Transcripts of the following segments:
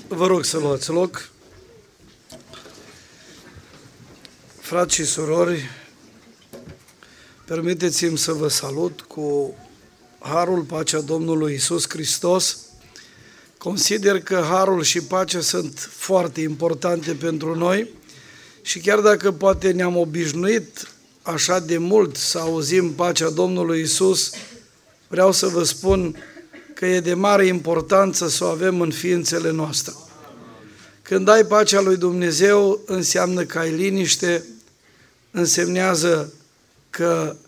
Vă rog să luați loc. Frați și surori, permiteți-mi să vă salut cu harul, pacea Domnului Iisus Hristos. Consider că harul și pacea sunt foarte importante pentru noi și chiar dacă poate ne-am obișnuit așa de mult să auzim pacea Domnului Iisus, vreau să vă spun că e de mare importanță să o avem în ființele noastre. Când ai pacea lui Dumnezeu, înseamnă că ai liniște, însemnează că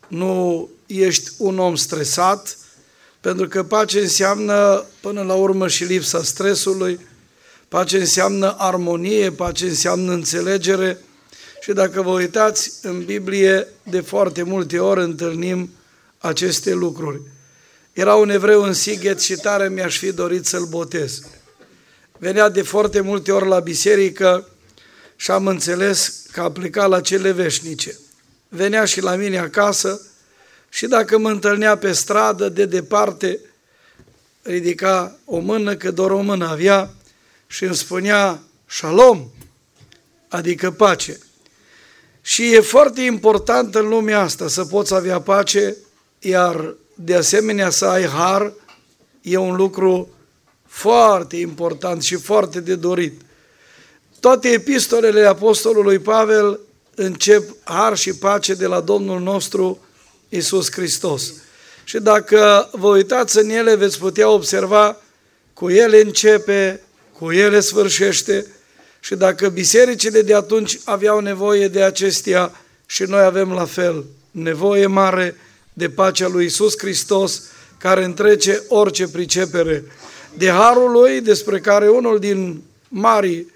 nu ești un om stresat, pentru că pace înseamnă până la urmă și lipsa stresului, pace înseamnă armonie, pace înseamnă înțelegere și dacă vă uitați în Biblie, de foarte multe ori întâlnim aceste lucruri. Era un evreu în Sighet și tare mi-aș fi dorit să-l botez. Venea de foarte multe ori la biserică și am înțeles că a plecat la cele veșnice. Venea și la mine acasă și dacă mă întâlnea pe stradă, de departe, ridica o mână, că doar o mână avea, și îmi spunea Shalom, adică pace. Și e foarte important în lumea asta să poți avea pace, iar de asemenea să ai har e un lucru foarte important și foarte de dorit. Toate epistolele apostolului Pavel încep har și pace de la Domnul nostru Iisus Hristos. Și dacă vă uitați în ele, veți putea observa, cu ele începe, cu ele sfârșește, și dacă bisericile de atunci aveau nevoie de acestea, și noi avem la fel nevoie mare de pacea lui Iisus Hristos, care întrece orice pricepere, de harul lui, despre care unul din marii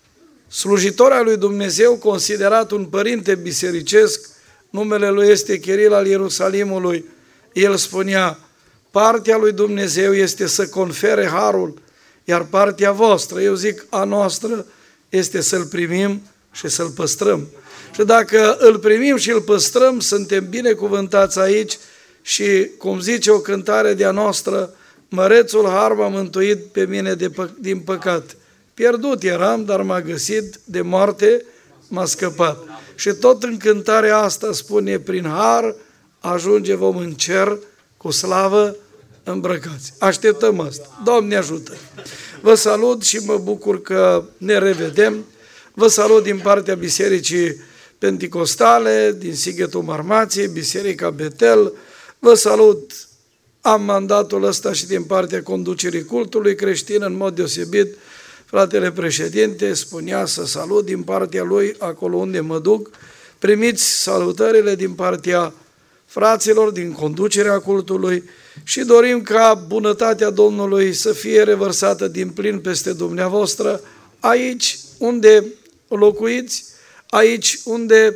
slujitori al lui Dumnezeu, considerat un părinte bisericesc, numele lui este Chiril al Ierusalimului, el spunea, partea lui Dumnezeu este să confere harul, iar partea voastră, eu zic a noastră, este să-l primim și să-l păstrăm. Și dacă îl primim și îl păstrăm, suntem binecuvântați aici și, cum zice o cântare de-a noastră, mărețul har m-a mântuit pe mine din păcat. Pierdut eram, dar m-a găsit, de moarte m-a scăpat. Și tot în cântarea asta spune, prin har ajunge vom în cer cu slavă îmbrăcați. Așteptăm asta. Doamne ajută! Vă salut și mă bucur că ne revedem. Vă salut din partea Bisericii Penticostale, din Sighetul Marmației, Biserica Betel. Vă salut, am mandatul ăsta și din partea conducerii cultului creștin, în mod deosebit, fratele președinte spunea să salut din partea lui acolo unde mă duc. Primiți salutările din partea fraților, din conducerea cultului și dorim ca bunătatea Domnului să fie revărsată din plin peste dumneavoastră, aici unde locuiți, aici unde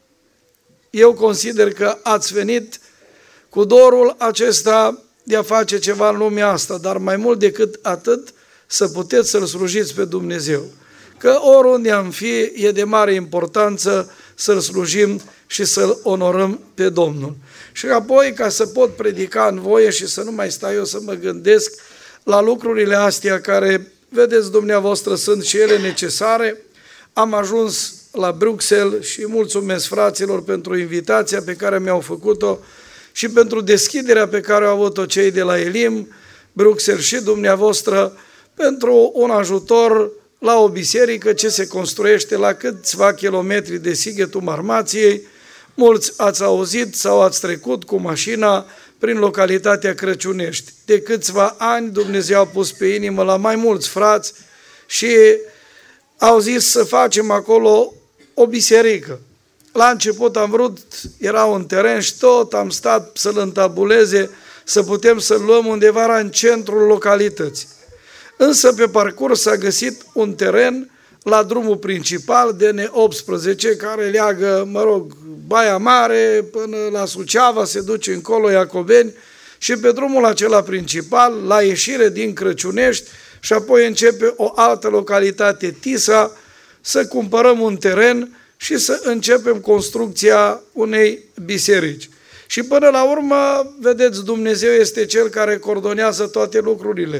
eu consider că ați venit cu dorul acesta de a face ceva în lumea asta, dar mai mult decât atât, să puteți să-L slujiți pe Dumnezeu. Că oriunde am fi, e de mare importanță să-L slujim și să-L onorăm pe Domnul. Și apoi, ca să pot predica în voie și să nu mai stau eu să mă gândesc la lucrurile astea care, vedeți dumneavoastră, sunt și ele necesare, am ajuns la Bruxelles și mulțumesc fraților pentru invitația pe care mi-au făcut-o și pentru deschiderea pe care au avut-o cei de la Elim, Bruxelles și dumneavoastră, pentru un ajutor la o biserică ce se construiește la câțiva kilometri de Sighetul Marmației. Mulți ați auzit sau ați trecut cu mașina prin localitatea Crăciunești. De câțiva ani Dumnezeu a pus pe inimă la mai mulți frați și au zis să facem acolo o biserică. La început am vrut, era un teren și tot am stat să-l întabuleze, să putem să-l luăm undeva în centrul localității. Însă pe parcurs s-a găsit un teren la drumul principal DN18 care leagă, Baia Mare până la Suceava, se duce încolo Iacobeni și pe drumul acela principal, la ieșire din Crăciunești și apoi începe o altă localitate, Tisa, să cumpărăm un teren și să începem construcția unei biserici. Și până la urmă, vedeți, Dumnezeu este Cel care coordonează toate lucrurile.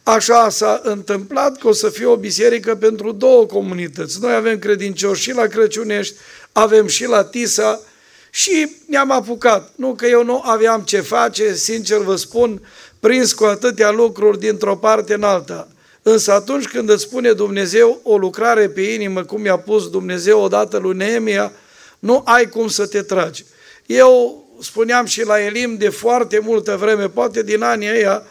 Așa s-a întâmplat că o să fie o biserică pentru două comunități. Noi avem credincioși și la Crăciunești, avem și la Tisa și ne-am apucat. Nu că eu nu aveam ce face, sincer vă spun, prins cu atâtea lucruri dintr-o parte în alta. Însă atunci când îți spune Dumnezeu o lucrare pe inimă, cum i-a pus Dumnezeu odată lui Neemia, nu ai cum să te tragi. Eu spuneam și la Elim de foarte multă vreme, poate din anii ăia,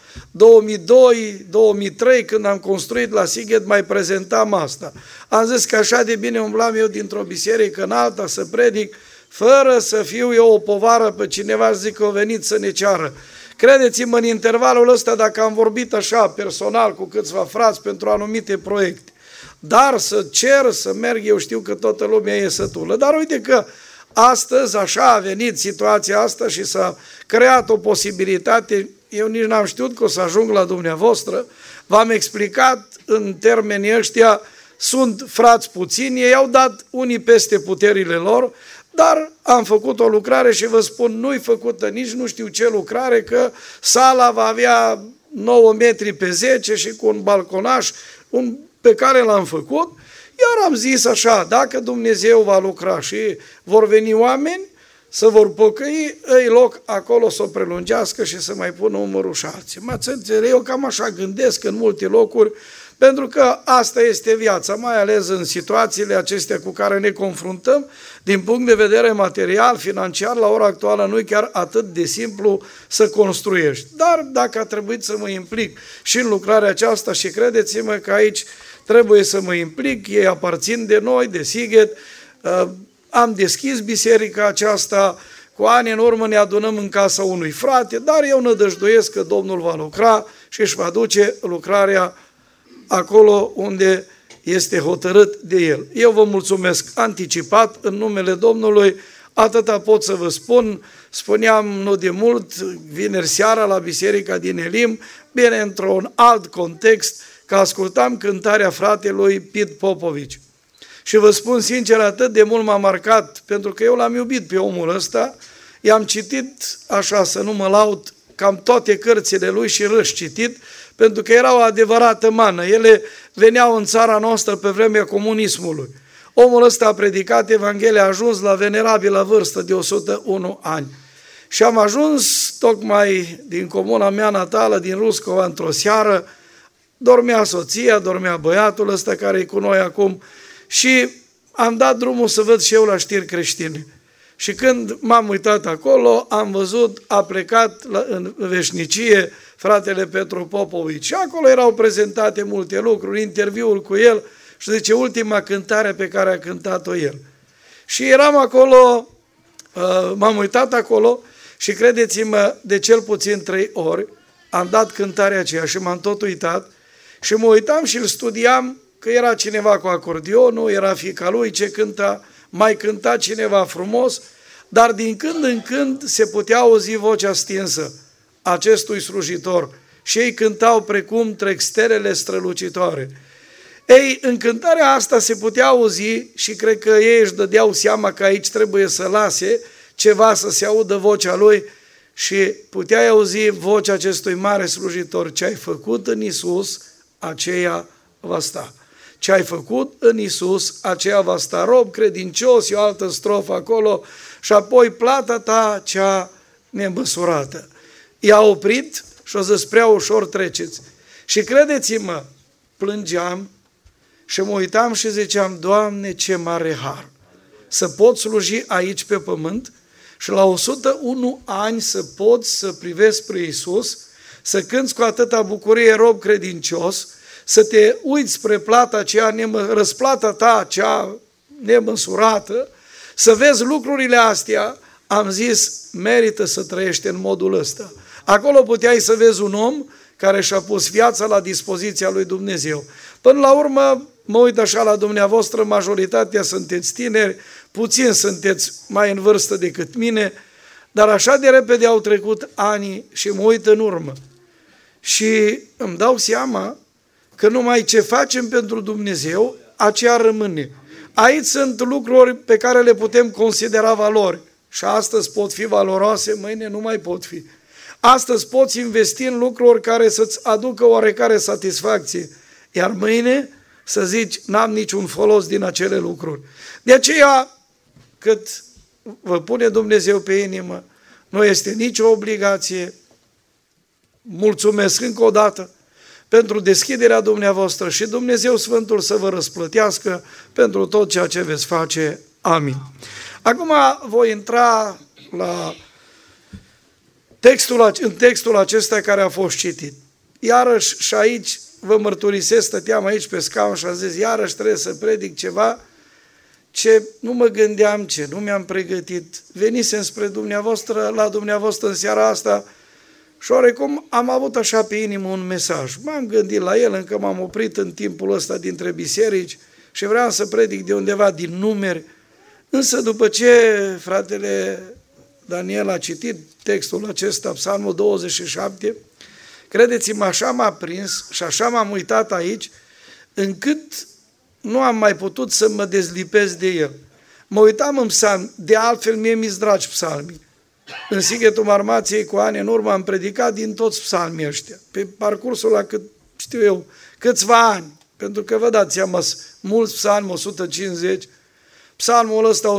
2002-2003, când am construit la Sighet, mai prezentam asta. Am zis că așa de bine umblam eu dintr-o biserică în alta să predic, fără să fiu eu o povară pe cineva, zic că o venit să ne ceară. Credeți-mă, în intervalul ăsta, dacă am vorbit așa personal cu câțiva frați pentru anumite proiecte, dar să cer, să merg, eu știu că toată lumea e sătulă. Dar uite că astăzi așa a venit situația asta și s-a creat o posibilitate, eu nici n-am știut că o să ajung la dumneavoastră, v-am explicat în termenii ăștia, sunt frați puțini, ei au dat unii peste puterile lor, dar am făcut o lucrare și vă spun, nu-i făcută nici nu știu ce lucrare, că sala va avea 9 metri pe 10 și cu un balconaș pe care l-am făcut, iar am zis așa, dacă Dumnezeu va lucra și vor veni oameni, să vor pocăi, îi loc acolo să o prelungească și să mai pună umărul și alții. M-ați înțeles? Eu cam așa gândesc în multe locuri, pentru că asta este viața, mai ales în situațiile acestea cu care ne confruntăm, din punct de vedere material, financiar, la ora actuală nu e chiar atât de simplu să construiești. Dar dacă a trebuit să mă implic și în lucrarea aceasta, și credeți-mă că aici trebuie să mă implic, ei aparțin de noi, de Sighet, am deschis biserica aceasta, cu ani în urmă ne adunăm în casa unui frate, dar eu nădăjduiesc că Domnul va lucra și își va duce lucrarea acolo unde este hotărât de El. Eu vă mulțumesc anticipat în numele Domnului, atâta pot să vă spun. Spuneam nu de mult, vineri seara la biserica din Elim, bine într-un alt context, că ascultam cântarea fratelui Pit Popovici. Și vă spun sincer, atât de mult m-a marcat, pentru că eu l-am iubit pe omul ăsta, i-am citit, așa să nu mă laud, cam toate cărțile lui și răscitit, pentru că era o adevărată mană. Ele veneau în țara noastră pe vremea comunismului. Omul ăsta a predicat Evanghelia, a ajuns la venerabilă vârstă de 101 ani. Și am ajuns tocmai din comuna mea natală, din Ruscova, într-o seară, dormea soția, dormea băiatul ăsta care e cu noi acum și am dat drumul să văd și eu la știri creștine. Și când m-am uitat acolo, am văzut, a plecat în veșnicie fratele Petru Popovici. Și acolo erau prezentate multe lucruri, interviul cu el și zice, ultima cântare pe care a cântat-o el. Și eram acolo, m-am uitat acolo și credeți-mă, de cel puțin 3 ori am dat cântarea aceea și m-am tot uitat și mă uitam și îl studiam, că era cineva cu acordionul, era fiica lui ce cânta, mai cânta cineva frumos, dar din când în când se putea auzi vocea stinsă acestui slujitor și ei cântau precum trec stelele strălucitoare. Ei, în cântarea asta se putea auzi și cred că ei își dădeau seama că aici trebuie să lase ceva să se audă vocea lui și puteai auzi vocea acestui mare slujitor. Ce ai făcut în Iisus, aceea va sta. Ce ai făcut în Iisus, aceea va sta. Rob credincios, e o altă strofă acolo, și apoi plata ta cea nemăsurată. I-a oprit și o zis, prea ușor treceți. Și credeți-mă, plângeam și mă uitam și ziceam, Doamne, ce mare har! Să pot sluji aici pe pământ și la 101 ani să poți să privești spre Iisus, să cânți cu atâta bucurie, rob credincios, să te uiți spre plata aceea, răsplata ta cea nemăsurată, să vezi lucrurile astea, am zis, merită să trăiești în modul ăsta. Acolo puteai să vezi un om care și-a pus viața la dispoziția lui Dumnezeu. Până la urmă, mă uit așa la dumneavoastră, majoritatea sunteți tineri, puțini sunteți mai în vârstă decât mine, dar așa de repede au trecut ani și mă uit în urmă. Și îmi dau seama că numai ce facem pentru Dumnezeu, aceea rămâne. Aici sunt lucruri pe care le putem considera valori și astăzi pot fi valoroase, mâine nu mai pot fi. Astăzi poți investi în lucruri care să-ți aducă oarecare satisfacție, iar mâine să zici, n-am niciun folos din acele lucruri. De aceea, cât vă pune Dumnezeu pe inimă, nu este nicio obligație. Mulțumesc încă o dată pentru deschiderea dumneavoastră și Dumnezeu Sfântul să vă răsplătească pentru tot ceea ce veți face. Amin. Acum voi intra în textul acesta care a fost citit. Iarăși și aici vă mărturisesc, stăteam aici pe scaun și am zis, iarăși trebuie să predic ceva ce nu mă gândeam, ce nu mi-am pregătit. Venisem spre dumneavoastră, la dumneavoastră în seara asta și oarecum am avut așa pe inimă un mesaj. M-am gândit la el, încă m-am oprit în timpul ăsta dintre biserici și vreau să predic de undeva din Numeri, însă după ce fratele Daniel a citit textul acesta, Psalmul 27, credeți-mă, așa m-a prins și așa m-am uitat aici, încât nu am mai putut să mă dezlipesc de el. Mă uitam în psalmi, de altfel mie mi-s dragi psalmii. În Sighetul Marmației, cu ani în urmă, am predicat din toți psalmii ăștia, pe parcursul la câțiva ani, pentru că vă dați seama, mulți psalmi, 150, psalmul ăsta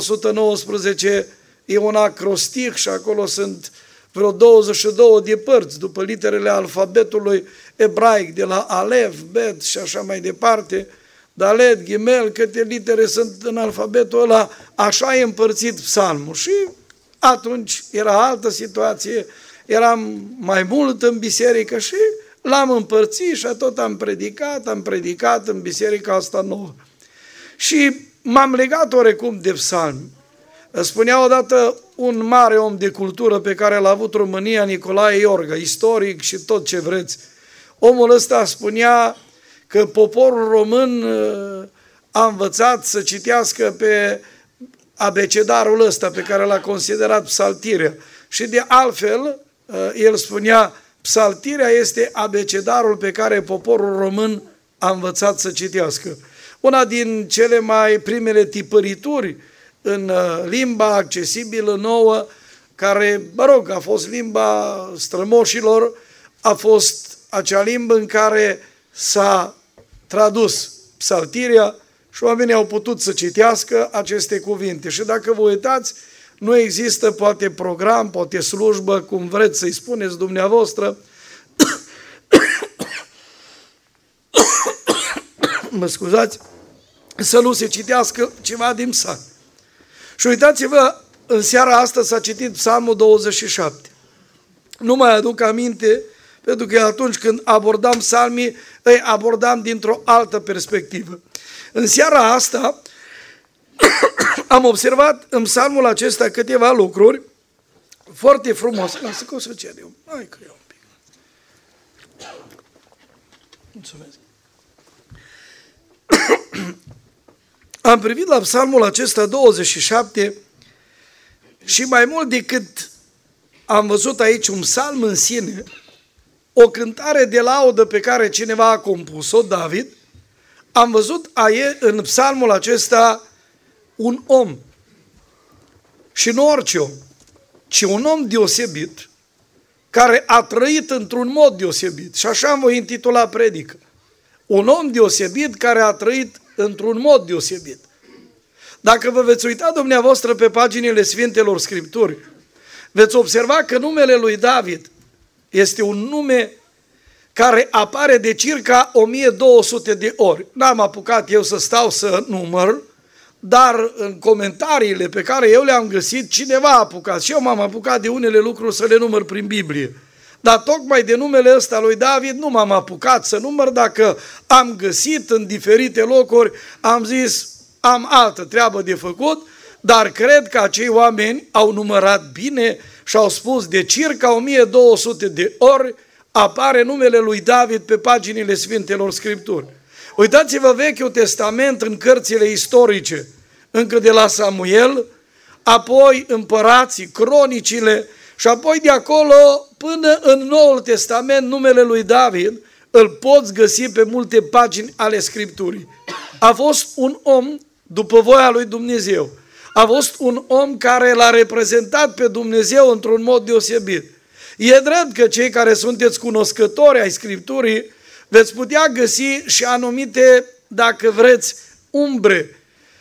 119 e un acrostic și acolo sunt vreo 22 de părți, după literele alfabetului ebraic, de la Alef, Bet și așa mai departe, Dalet, Gimel, câte litere sunt în alfabetul ăla, așa e împărțit psalmul. Și atunci era altă situație, eram mai mult în biserică și l-am împărțit și tot am predicat în biserica asta nouă. Și m-am legat oarecum de psalmi. Spunea odată un mare om de cultură pe care l-a avut România, Nicolae Iorga, istoric și tot ce vreți. Omul ăsta spunea că poporul român a învățat să citească pe abecedarul ăsta pe care l-a considerat psaltirea. Și de altfel, el spunea, psaltirea este abecedarul pe care poporul român a învățat să citească. Una din cele mai primele tipărituri în limba accesibilă nouă, care, a fost limba strămoșilor, a fost acea limbă în care s-a tradus psaltirea și oamenii au putut să citească aceste cuvinte. Și dacă vă uitați, nu există poate program, poate slujbă, cum vreți să-i spuneți dumneavoastră, mă scuzați, să nu se citească ceva din psalm. Și uitați-vă, în seara asta s-a citit Psalmul 27. Nu mai aduc aminte, pentru că atunci când abordam psalmii, îi abordam dintr-o altă perspectivă. În seara asta am observat în psalmul acesta câteva lucruri foarte frumoase. Lasă că o să cer eu. Hai că eu un pic. Mulțumesc. Am privit la psalmul acesta 27 și mai mult decât am văzut aici un psalm în sine, o cântare de laudă pe care cineva a compus-o, David, am văzut în psalmul acesta un om. Și nu orice om, ci un om deosebit, care a trăit într-un mod deosebit. Și așa am voi intitula predică. Un om deosebit care a trăit într-un mod deosebit. Dacă vă veți uita dumneavoastră pe paginile Sfintelor Scripturi, veți observa că numele lui David este un nume care apare de circa 1200 de ori. N-am apucat eu să stau să număr, dar în comentariile pe care eu le-am găsit, cineva a apucat. Și eu m-am apucat de unele lucruri să le număr prin Biblie. Dar tocmai de numele ăsta lui David nu m-am apucat să număr. Dacă am găsit în diferite locuri, am zis, am altă treabă de făcut, dar cred că acei oameni au numărat bine și au spus de circa 1200 de ori apare numele lui David pe paginile Sfintelor Scripturi. Uitați-vă Vechiul Testament în cărțile istorice, încă de la Samuel, apoi împărații, cronicile și apoi de acolo până în Noul Testament numele lui David îl poți găsi pe multe pagini ale Scripturii. A fost un om după voia lui Dumnezeu. A fost un om care l-a reprezentat pe Dumnezeu într-un mod deosebit. E drept că cei care sunteți cunoscători ai Scripturii veți putea găsi și anumite, dacă vreți, umbre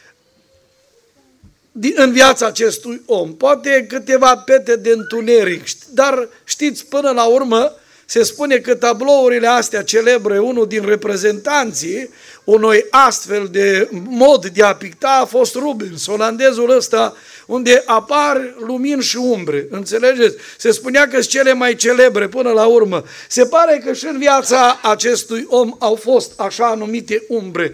în viața acestui om. Poate câteva pete de întuneric, dar știți, până la urmă se spune că tablourile astea celebre, unul din reprezentanții unui astfel de mod de a picta a fost Rubens, olandezul ăsta, unde apar lumini și umbre, înțelegeți? Se spunea că sunt cele mai celebre până la urmă. Se pare că și în viața acestui om au fost așa anumite umbre,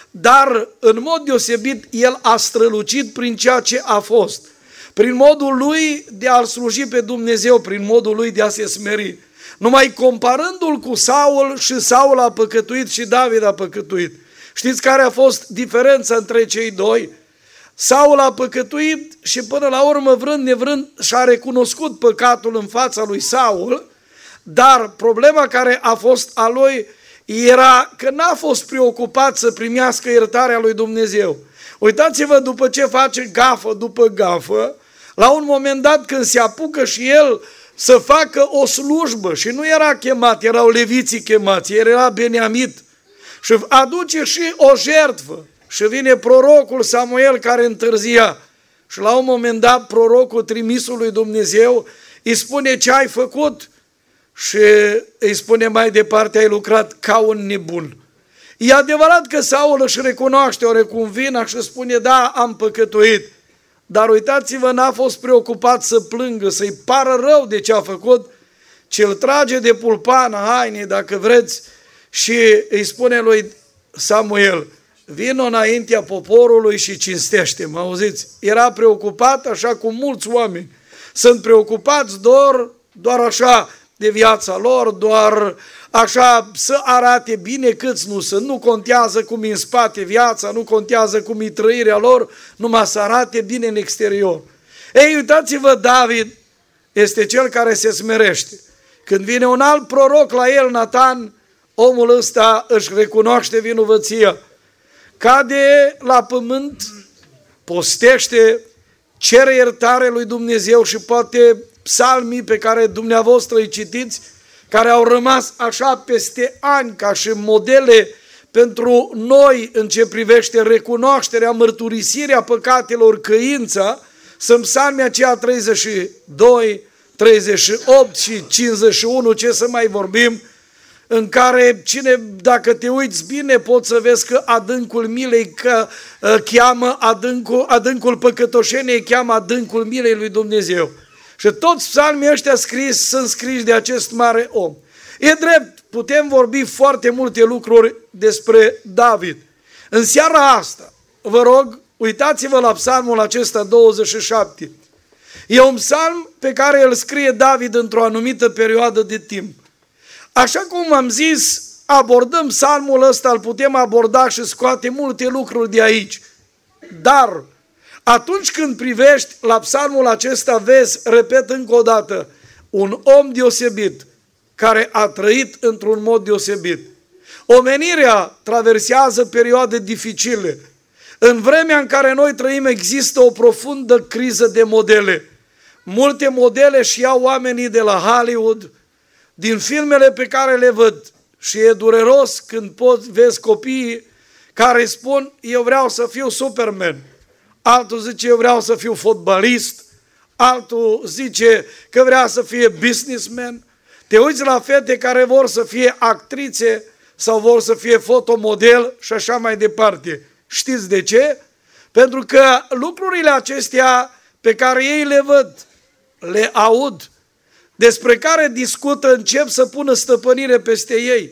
dar în mod deosebit el a strălucit prin ceea ce a fost, prin modul lui de a-L sluji pe Dumnezeu, prin modul lui de a se smeri. Numai comparându-l cu Saul, și Saul a păcătuit și David a păcătuit. Știți care a fost diferența între cei doi? Saul a păcătuit și până la urmă, vrând nevrând, și-a recunoscut păcatul în fața lui Saul, dar problema care a fost a lui era că n-a fost preocupat să primească iertarea lui Dumnezeu. Uitați-vă, după ce face gafă după gafă, la un moment dat când se apucă și el să facă o slujbă, și nu era chemat, erau leviții chemați, el era beniamit, și aduce și o jertfă, și vine prorocul Samuel care întârzia, și la un moment dat prorocul trimisul lui Dumnezeu îi spune ce ai făcut și îi spune mai departe, ai lucrat ca un nebun. E adevărat că Saul își recunoaște oarecum vina și spune, da, am păcătuit. Dar uitați-vă, n-a fost preocupat să plângă, să-i pară rău de ce a făcut, ci îl trage de pulpana hainei, dacă vreți, și îi spune lui Samuel, vino înaintea poporului și cinstește-mă, auziți? Era preocupat așa cum mulți oameni sunt preocupați doar așa de viața lor, doar așa să arate bine câți nu sunt, nu contează cum e în spate viața, nu contează cum e trăirea lor, numai să arate bine în exterior. Ei, uitați-vă, David este cel care se smerește. Când vine un alt proroc la el, Natan, omul ăsta își recunoaște vinovăția, cade la pământ, postește, cere iertare lui Dumnezeu și poate psalmii pe care dumneavoastră îi citiți, care au rămas așa peste ani ca și modele pentru noi în ce privește recunoașterea, mărturisirea păcatelor, căința, sunt psalmii aceia 32, 38 și 51, ce să mai vorbim, în care, dacă te uiți bine, poți să vezi că adâncul milei cheamă adâncul păcătoșeniei cheamă adâncul milei lui Dumnezeu. Și toți psalmii ăștia sunt scriși de acest mare om. E drept, putem vorbi foarte multe lucruri despre David. În seara asta, vă rog, uitați-vă la psalmul acesta 27. E un psalm pe care îl scrie David într-o anumită perioadă de timp. Așa cum am zis, abordăm psalmul ăsta, îl putem aborda și scoate multe lucruri de aici. Dar atunci când privești la psalmul acesta, vezi, repet încă o dată, un om deosebit, care a trăit într-un mod deosebit. Omenirea traversează perioade dificile. În vremea în care noi trăim există o profundă criză de modele. Multe modele și iau oamenii de la Hollywood, din filmele pe care le văd. Și e dureros când vezi copiii care spun, eu vreau să fiu Superman. Altul zice, eu vreau să fiu fotbalist. Altul zice că vrea să fie businessman. Te uiți la fete care vor să fie actrițe sau vor să fie fotomodel și așa mai departe. Știți de ce? Pentru că lucrurile acestea pe care ei le văd, le aud, despre care discută, încep să pună stăpânire peste ei.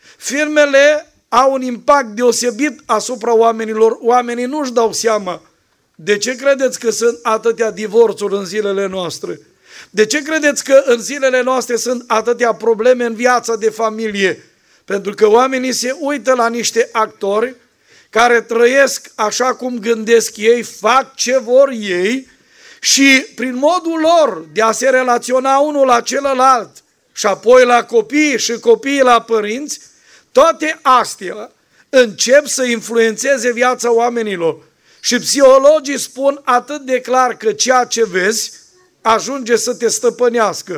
Filmele au un impact deosebit asupra oamenilor. Oamenii nu-și dau seama. De ce credeți că sunt atâtea divorțuri în zilele noastre? De ce credeți că în zilele noastre sunt atâtea probleme în viața de familie? Pentru că oamenii se uită la niște actori care trăiesc așa cum gândesc ei, fac ce vor ei și prin modul lor de a se relaționa unul la celălalt și apoi la copii și copiii la părinți, toate astea încep să influențeze viața oamenilor. Și psihologii spun atât de clar că ceea ce vezi ajunge să te stăpânească.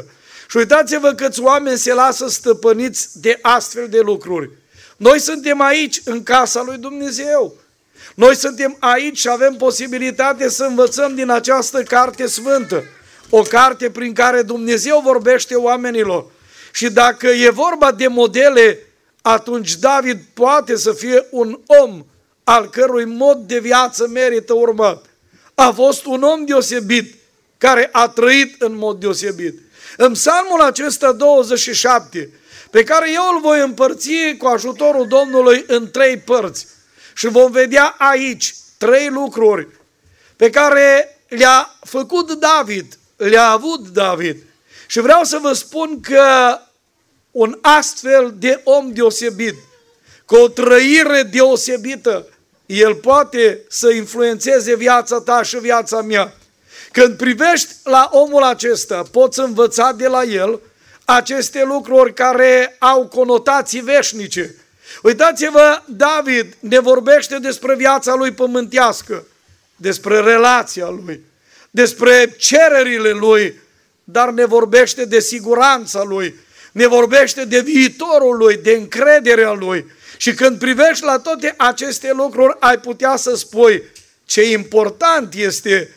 Și uitați-vă câți oameni se lasă stăpâniți de astfel de lucruri. Noi suntem aici, în casa lui Dumnezeu. Noi suntem aici și avem posibilitate să învățăm din această carte sfântă. O carte prin care Dumnezeu vorbește oamenilor. Și dacă e vorba de modele, atunci David poate să fie un om al cărui mod de viață merită urmat. A fost un om deosebit, care a trăit în mod deosebit. În psalmul acesta 27, pe care eu îl voi împărți cu ajutorul Domnului în 3 părți, și vom vedea aici 3 lucruri pe care le-a făcut David, le-a avut David. Și vreau să vă spun că un astfel de om deosebit, cu o trăire deosebită, el poate să influențeze viața ta și viața mea. Când privești la omul acesta, poți învăța de la el aceste lucruri care au conotații veșnice. Uitați-vă, David ne vorbește despre viața lui pământească, despre relația lui, despre cererile lui, dar ne vorbește de siguranța lui, ne vorbește de viitorul lui, de încrederea lui. Și când privești la toate aceste lucruri, ai putea să spui ce important este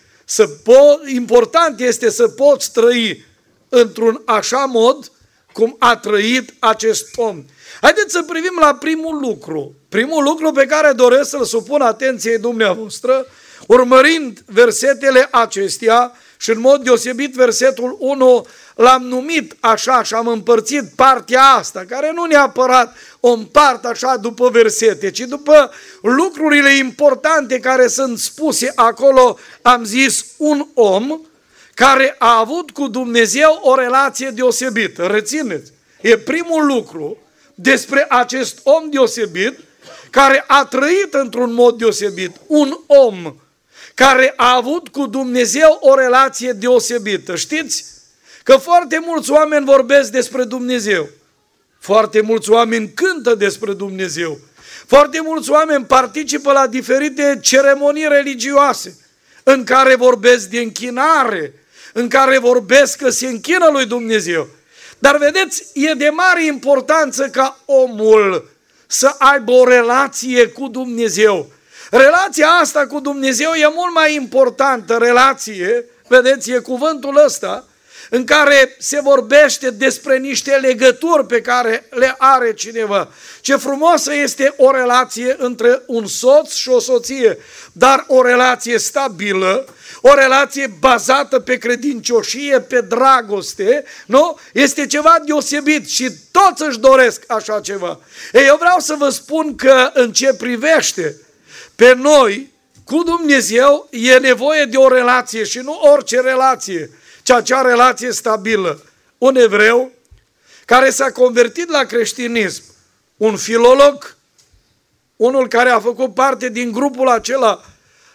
să poți trăi într-un așa mod cum a trăit acest om. Haideți să privim la primul lucru. Primul lucru pe care doresc să-l supun atenției dumneavoastră, urmărind versetele acestea și în mod deosebit versetul 1 l-am numit așa și am împărțit partea asta, care nu neapărat o împart așa după versete, ci după lucrurile importante care sunt spuse acolo, am zis un om care a avut cu Dumnezeu o relație deosebită. Rețineți, e primul lucru despre acest om deosebit care a trăit într-un mod deosebit. Un om care a avut cu Dumnezeu o relație deosebită. Știți că foarte mulți oameni vorbesc despre Dumnezeu. Foarte mulți oameni cântă despre Dumnezeu. Foarte mulți oameni participă la diferite ceremonii religioase în care vorbesc de închinare, în care vorbesc că se închină lui Dumnezeu. Dar vedeți, e de mare importanță ca omul să aibă o relație cu Dumnezeu. Relația asta cu Dumnezeu e mult mai importantă, relație, vedeți, e cuvântul ăsta, în care se vorbește despre niște legături pe care le are cineva. Ce frumoasă este o relație între un soț și o soție, dar o relație stabilă, o relație bazată pe credincioșie, pe dragoste, nu? Este ceva deosebit și toți își doresc așa ceva. Ei, eu vreau să vă spun că în ce privește pe noi, cu Dumnezeu, e nevoie de o relație și nu orice relație, ci acea relație stabilă. Un evreu care s-a convertit la creștinism, un filolog, unul care a făcut parte din grupul acela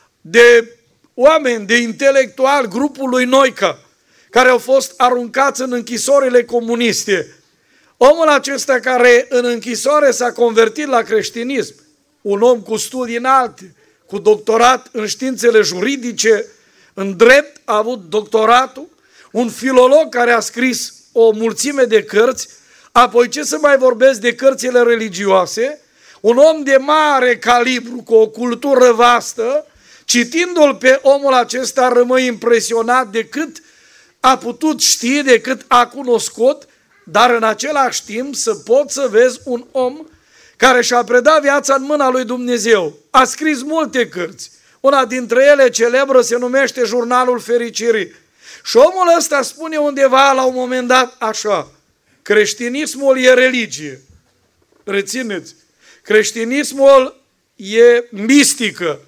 de oameni, de intelectuali, grupul lui Noica, care au fost aruncați în închisorile comuniste. Omul acesta care în închisoare s-a convertit la creștinism, un om cu studii înalte, cu doctorat în științele juridice, în drept, a avut doctoratul, un filolog care a scris o mulțime de cărți, apoi ce să mai vorbesc de cărțile religioase, un om de mare calibru, cu o cultură vastă, citindu-l pe omul acesta rămâi impresionat de cât a putut ști, de cât a cunoscut, dar în același timp să poți să vezi un om care și-a predat viața în mâna lui Dumnezeu. A scris multe cărți. Una dintre ele celebră se numește Jurnalul Fericirii. Și omul ăsta spune undeva la un moment dat așa: creștinismul e religie. Rețineți, creștinismul e mistică,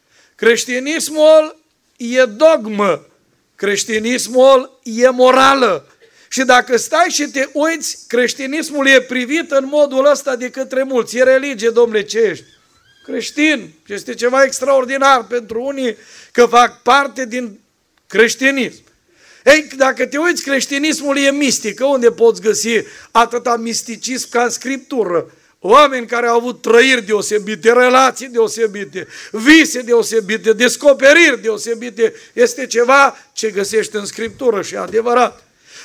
creștinismul e dogmă, creștinismul e morală. Și dacă stai și te uiți, creștinismul e privit în modul ăsta de către mulți. E religie, domnule, ce ești? Creștin. Este ceva extraordinar pentru unii că fac parte din creștinism. Ei, dacă te uiți, creștinismul e mistică. Unde poți găsi atâta misticism ca în Scriptură? Oameni care au avut trăiri deosebite, relații deosebite, vise deosebite, descoperiri deosebite. Este ceva ce găsești în Scriptură și e adevărat.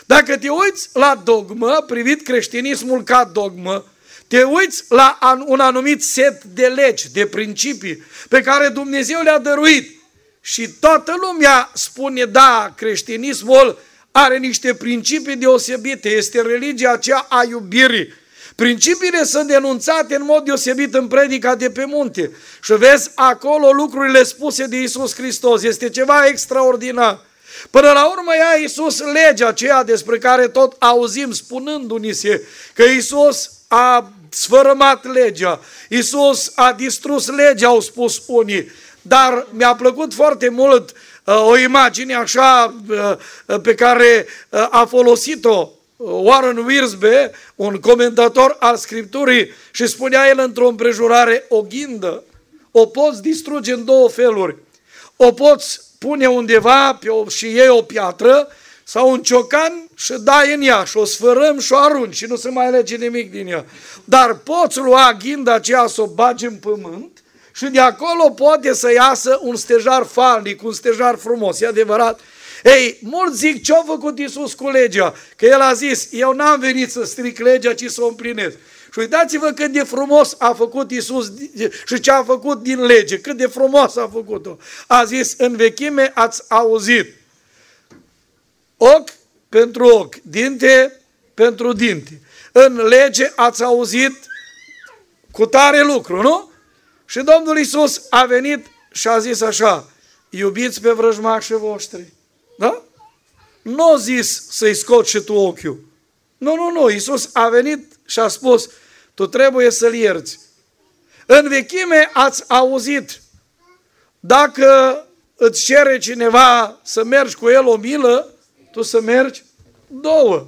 Dacă te uiți la dogmă, privit creștinismul ca dogmă, te uiți la un anumit set de legi, de principii pe care Dumnezeu le-a dăruit și toată lumea spune, da, creștinismul are niște principii deosebite, este religia aceea a iubirii. Principiile sunt denunțate în mod deosebit în predica de pe munte și vezi acolo lucrurile spuse de Iisus Hristos, este ceva extraordinar. Până la urmă ia Iisus legea aceea despre care tot auzim spunându-ni se că Iisus a sfărâmat legea, Iisus a distrus legea, au spus unii, dar mi-a plăcut foarte mult o imagine așa pe care a folosit-o Warren Wiersbe, un comentator al Scripturii, și spunea el într-o împrejurare, o ghindă o poți distruge în două feluri. O poți pune undeva și iei o piatră sau un ciocan și dai în ea și o sfărăm și o arunci și nu se mai alege nimic din ea. Dar poți lua ghinda aceea să o bagi în pământ și de acolo poate să iasă un stejar falnic, un stejar frumos, e adevărat? Ei, mulți zic ce-a făcut Iisus cu legea, că El a zis, eu n-am venit să stric legea, ci să o împlinesc. Și uitați-vă cât de frumos a făcut Iisus și ce a făcut din lege, cât de frumos a făcut-o. A zis, în vechime ați auzit, ochi pentru ochi, dinte pentru dinte. În lege ați auzit cu tare lucru, nu? Și Domnul Iisus a venit și a zis așa, iubiți pe vrăjmașii voștri. Da? Nu a zis să-i scoți și tu ochiul. Nu. Iisus a venit și a spus, tu trebuie să-l ierți. În vechime ați auzit, dacă îți cere cineva să mergi cu el o milă, tu să mergi două.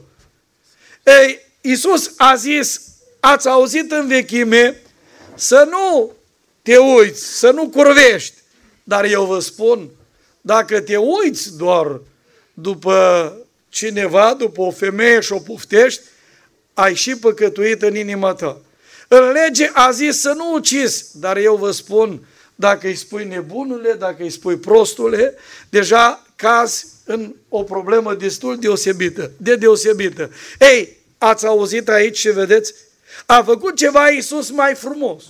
Ei, Iisus a zis, ați auzit în vechime să nu te uiți, să nu curvești. Dar eu vă spun, dacă te uiți doar după cineva, după o femeie și o puftești, ai și păcătuit în inima ta. În lege a zis să nu ucizi, dar eu vă spun, dacă îi spui nebunule, dacă îi spui prostule, deja cazi în o problemă destul deosebită. Ei, ați auzit aici și vedeți? A făcut ceva Iisus mai frumos.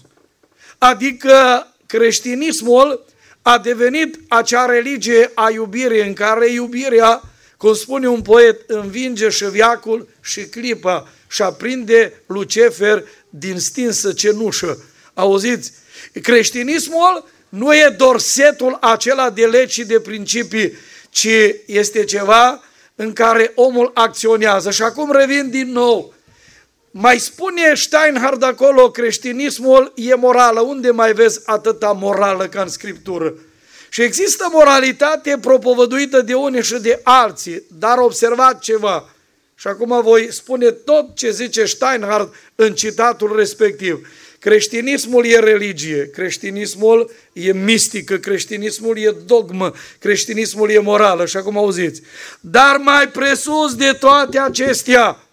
Adică creștinismul a devenit acea religie a iubirii în care iubirea, cum spune un poet, învinge și veacul și clipa și aprinde Lucifer din stinsă cenușă. Auziți? Creștinismul nu e doar setul acela de legi și de principii, ci este ceva în care omul acționează. Și acum revin din nou. Mai spune Steinhardt acolo, creștinismul e morală. Unde mai vezi atâta morală ca în Scriptură? Și există moralitate propovăduită de unii și de alții, dar observați ceva. Și acum voi spune tot ce zice Steinhardt în citatul respectiv. Creștinismul e religie, creștinismul e mistică, creștinismul e dogmă, creștinismul e morală. Și acum auziți. Dar mai presus de toate acestea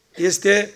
este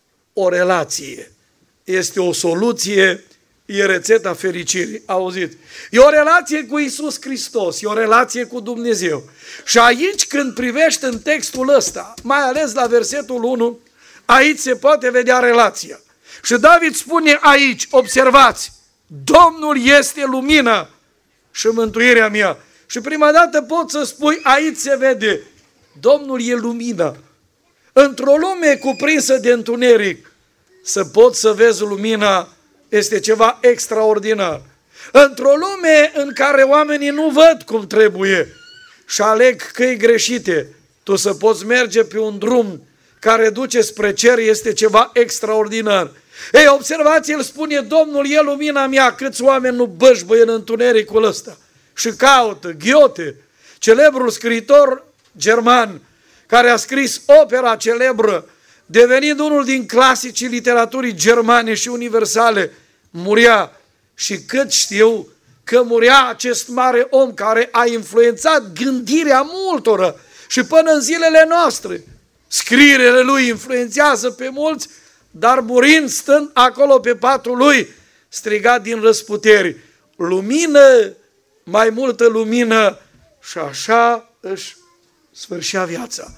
o relație, este o soluție, e rețeta fericirii. Auziți? E o relație cu Iisus Hristos, e o relație cu Dumnezeu. Și aici când privești în textul ăsta, mai ales la versetul 1, aici se poate vedea relația. Și David spune aici, observați, Domnul este lumina și mântuirea mea. Și prima dată poți să spui, aici se vede, Domnul e lumina. Într-o lume cuprinsă de întuneric, să poți să vezi lumina este ceva extraordinar. Într-o lume în care oamenii nu văd cum trebuie și aleg căi greșite, tu să poți merge pe un drum care duce spre cer este ceva extraordinar. Ei, observați, el spune, Domnul e lumina mea, câți oameni nu bășbăie în întunericul ăsta și caută. Goethe, celebrul scriitor german, care a scris opera celebră, devenind unul din clasicii literaturii germane și universale, muria. Și cât știu că muria acest mare om care a influențat gândirea multora și până în zilele noastre. Scrierile lui influențează pe mulți, dar murind, stând acolo pe patul lui, striga din răsputeri, lumină, mai multă lumină, și așa își sfârșea viața.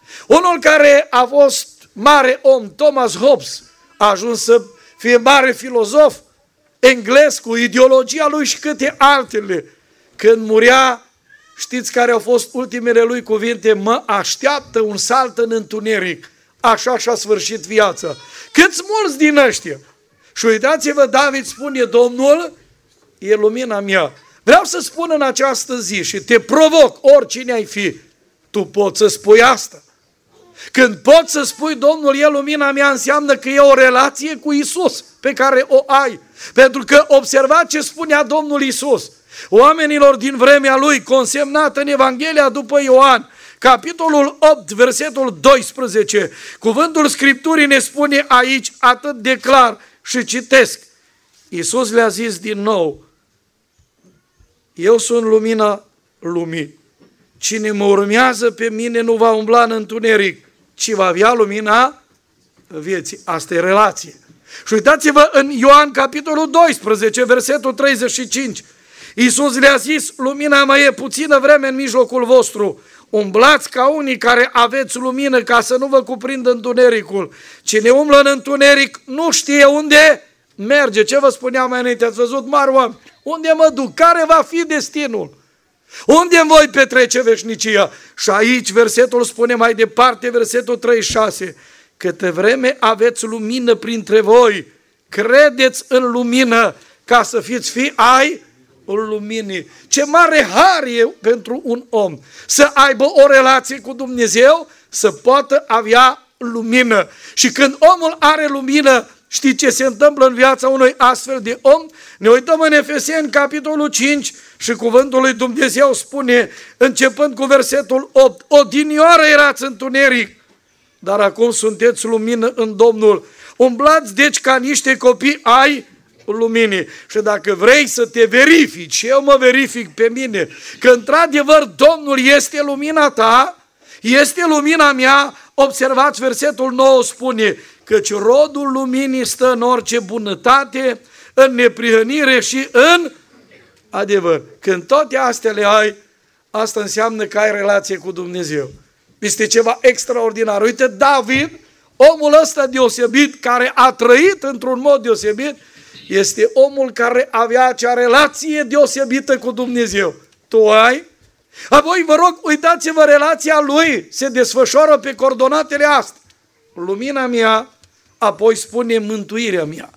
Unul care a fost mare om, Thomas Hobbes, a ajuns să fie mare filozof englez cu ideologia lui și câte altele. Când murea, știți care au fost ultimele lui cuvinte? Mă așteaptă un salt în întuneric. Așa și-a sfârșit viața. Câți mulți din ăștia? Și uitați-vă, David spune, Domnul e lumina mea. Vreau să spun în această zi și te provoc, oricine ai fi, tu poți să spui asta. Când poți să spui, Domnul e lumina mea, înseamnă că e o relație cu Isus pe care o ai. Pentru că observați ce spunea Domnul Isus oamenilor din vremea Lui, consemnată în Evanghelia după Ioan, capitolul 8, versetul 12. Cuvântul Scripturii ne spune aici atât de clar și citesc. Iisus le-a zis din nou, eu sunt lumina lumii. Cine mă urmează pe mine nu va umbla în întuneric, ci va avea lumina vieții. Asta e relație. Și uitați-vă în Ioan capitolul 12, versetul 35. Iisus le-a zis, lumina mea e puțină vreme în mijlocul vostru. Umblați ca unii care aveți lumină ca să nu vă cuprindă întunericul. Cine umblă în întuneric nu știe unde merge. Ce vă spuneam mai înainte? Ați văzut mari oameni? Unde mă duc? Care va fi destinul? Unde îmi voi petrece veșnicia? Și aici versetul spune mai departe, versetul 36. Câte vreme aveți lumină printre voi, credeți în lumină ca să fiți fii ai luminii. Ce mare har e pentru un om să aibă o relație cu Dumnezeu, să poată avea lumină. Și când omul are lumină, știi ce se întâmplă în viața unui astfel de om? Ne uităm în Efeseni, capitolul 5 și cuvântul lui Dumnezeu spune, începând cu versetul 8, odinioară erați întuneric, dar acum sunteți lumină în Domnul. Umblați deci ca niște copii ai luminii. Și dacă vrei să te verifici, și eu mă verific pe mine, că într-adevăr Domnul este lumina ta, este lumina mea, observați versetul 9 spune, căci rodul luminii stă în orice bunătate, în neprihănire și în adevăr. Când toate astea le ai, asta înseamnă că ai relație cu Dumnezeu. Este ceva extraordinar. Uite, David, omul ăsta deosebit, care a trăit într-un mod deosebit, este omul care avea acea relație deosebită cu Dumnezeu. Tu ai? Apoi, vă rog, uitați-vă, relația lui se desfășoară pe coordonatele astea. Lumina mea, apoi spune mântuirea mea.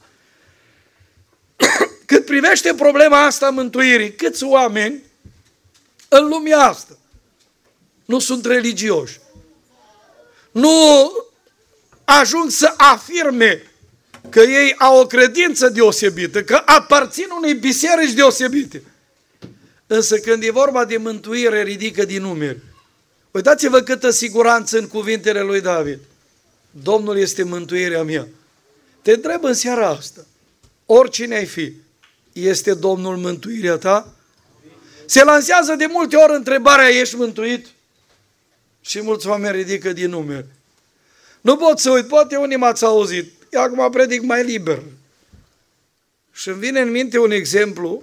Cât privește problema asta a mântuirii, câți oameni în lumea asta nu sunt religioși, nu ajung să afirme că ei au o credință deosebită, că aparțin unei biserici deosebite. Însă când e vorba de mântuire, ridică din numeri. Uitați-vă câtă siguranță în cuvintele lui David. Domnul este mântuirea mea. Te întreb în seara asta, oricine ai fi, este Domnul mântuirea ta? Se lansează de multe ori întrebarea, ești mântuit? Și mulți oameni ridică din numeri. Nu pot să uit, poate unii m-ați auzit. Eu acum predic mai liber. Și îmi vine în minte un exemplu.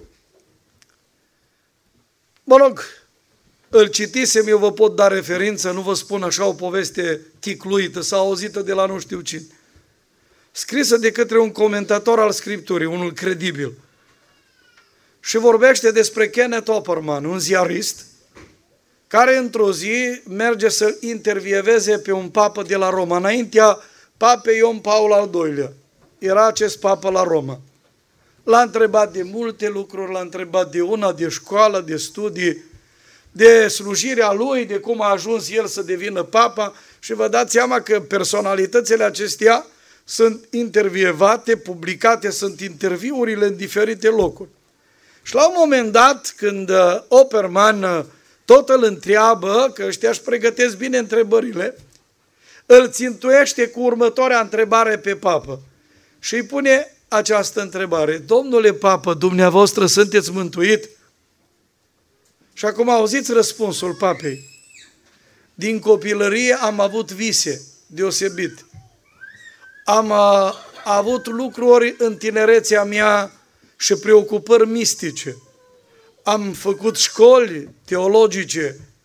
Mă rog, îl citisem, eu vă pot da referință, nu vă spun așa o poveste ticluită sau auzită de la nu știu cine. Scrisă de către un comentator al Scripturii, unul credibil. Și vorbește despre Kenneth Opperman, un ziarist, care într-o zi merge să intervieveze pe un papă de la Roma, înaintea papei Ioan Paul al II-lea. Era acest papă la Roma. L-a întrebat de multe lucruri, l-a întrebat de una, de școală, de studii, de slujirea lui, de cum a ajuns el să devină papa și vă dați seama că personalitățile acestea sunt intervievate, publicate, sunt interviurile în diferite locuri. Și la un moment dat, când Opperman tot îl întreabă, că ăștia își pregătesc bine întrebările, îl țintuiește cu următoarea întrebare pe papă și îi pune această întrebare. Domnule papă, dumneavoastră sunteți mântuit? Și acum auziți răspunsul papei. Din copilărie am avut vise deosebite. Am avut lucruri în tinerețea mea și preocupări mistice. Am făcut școli teologice.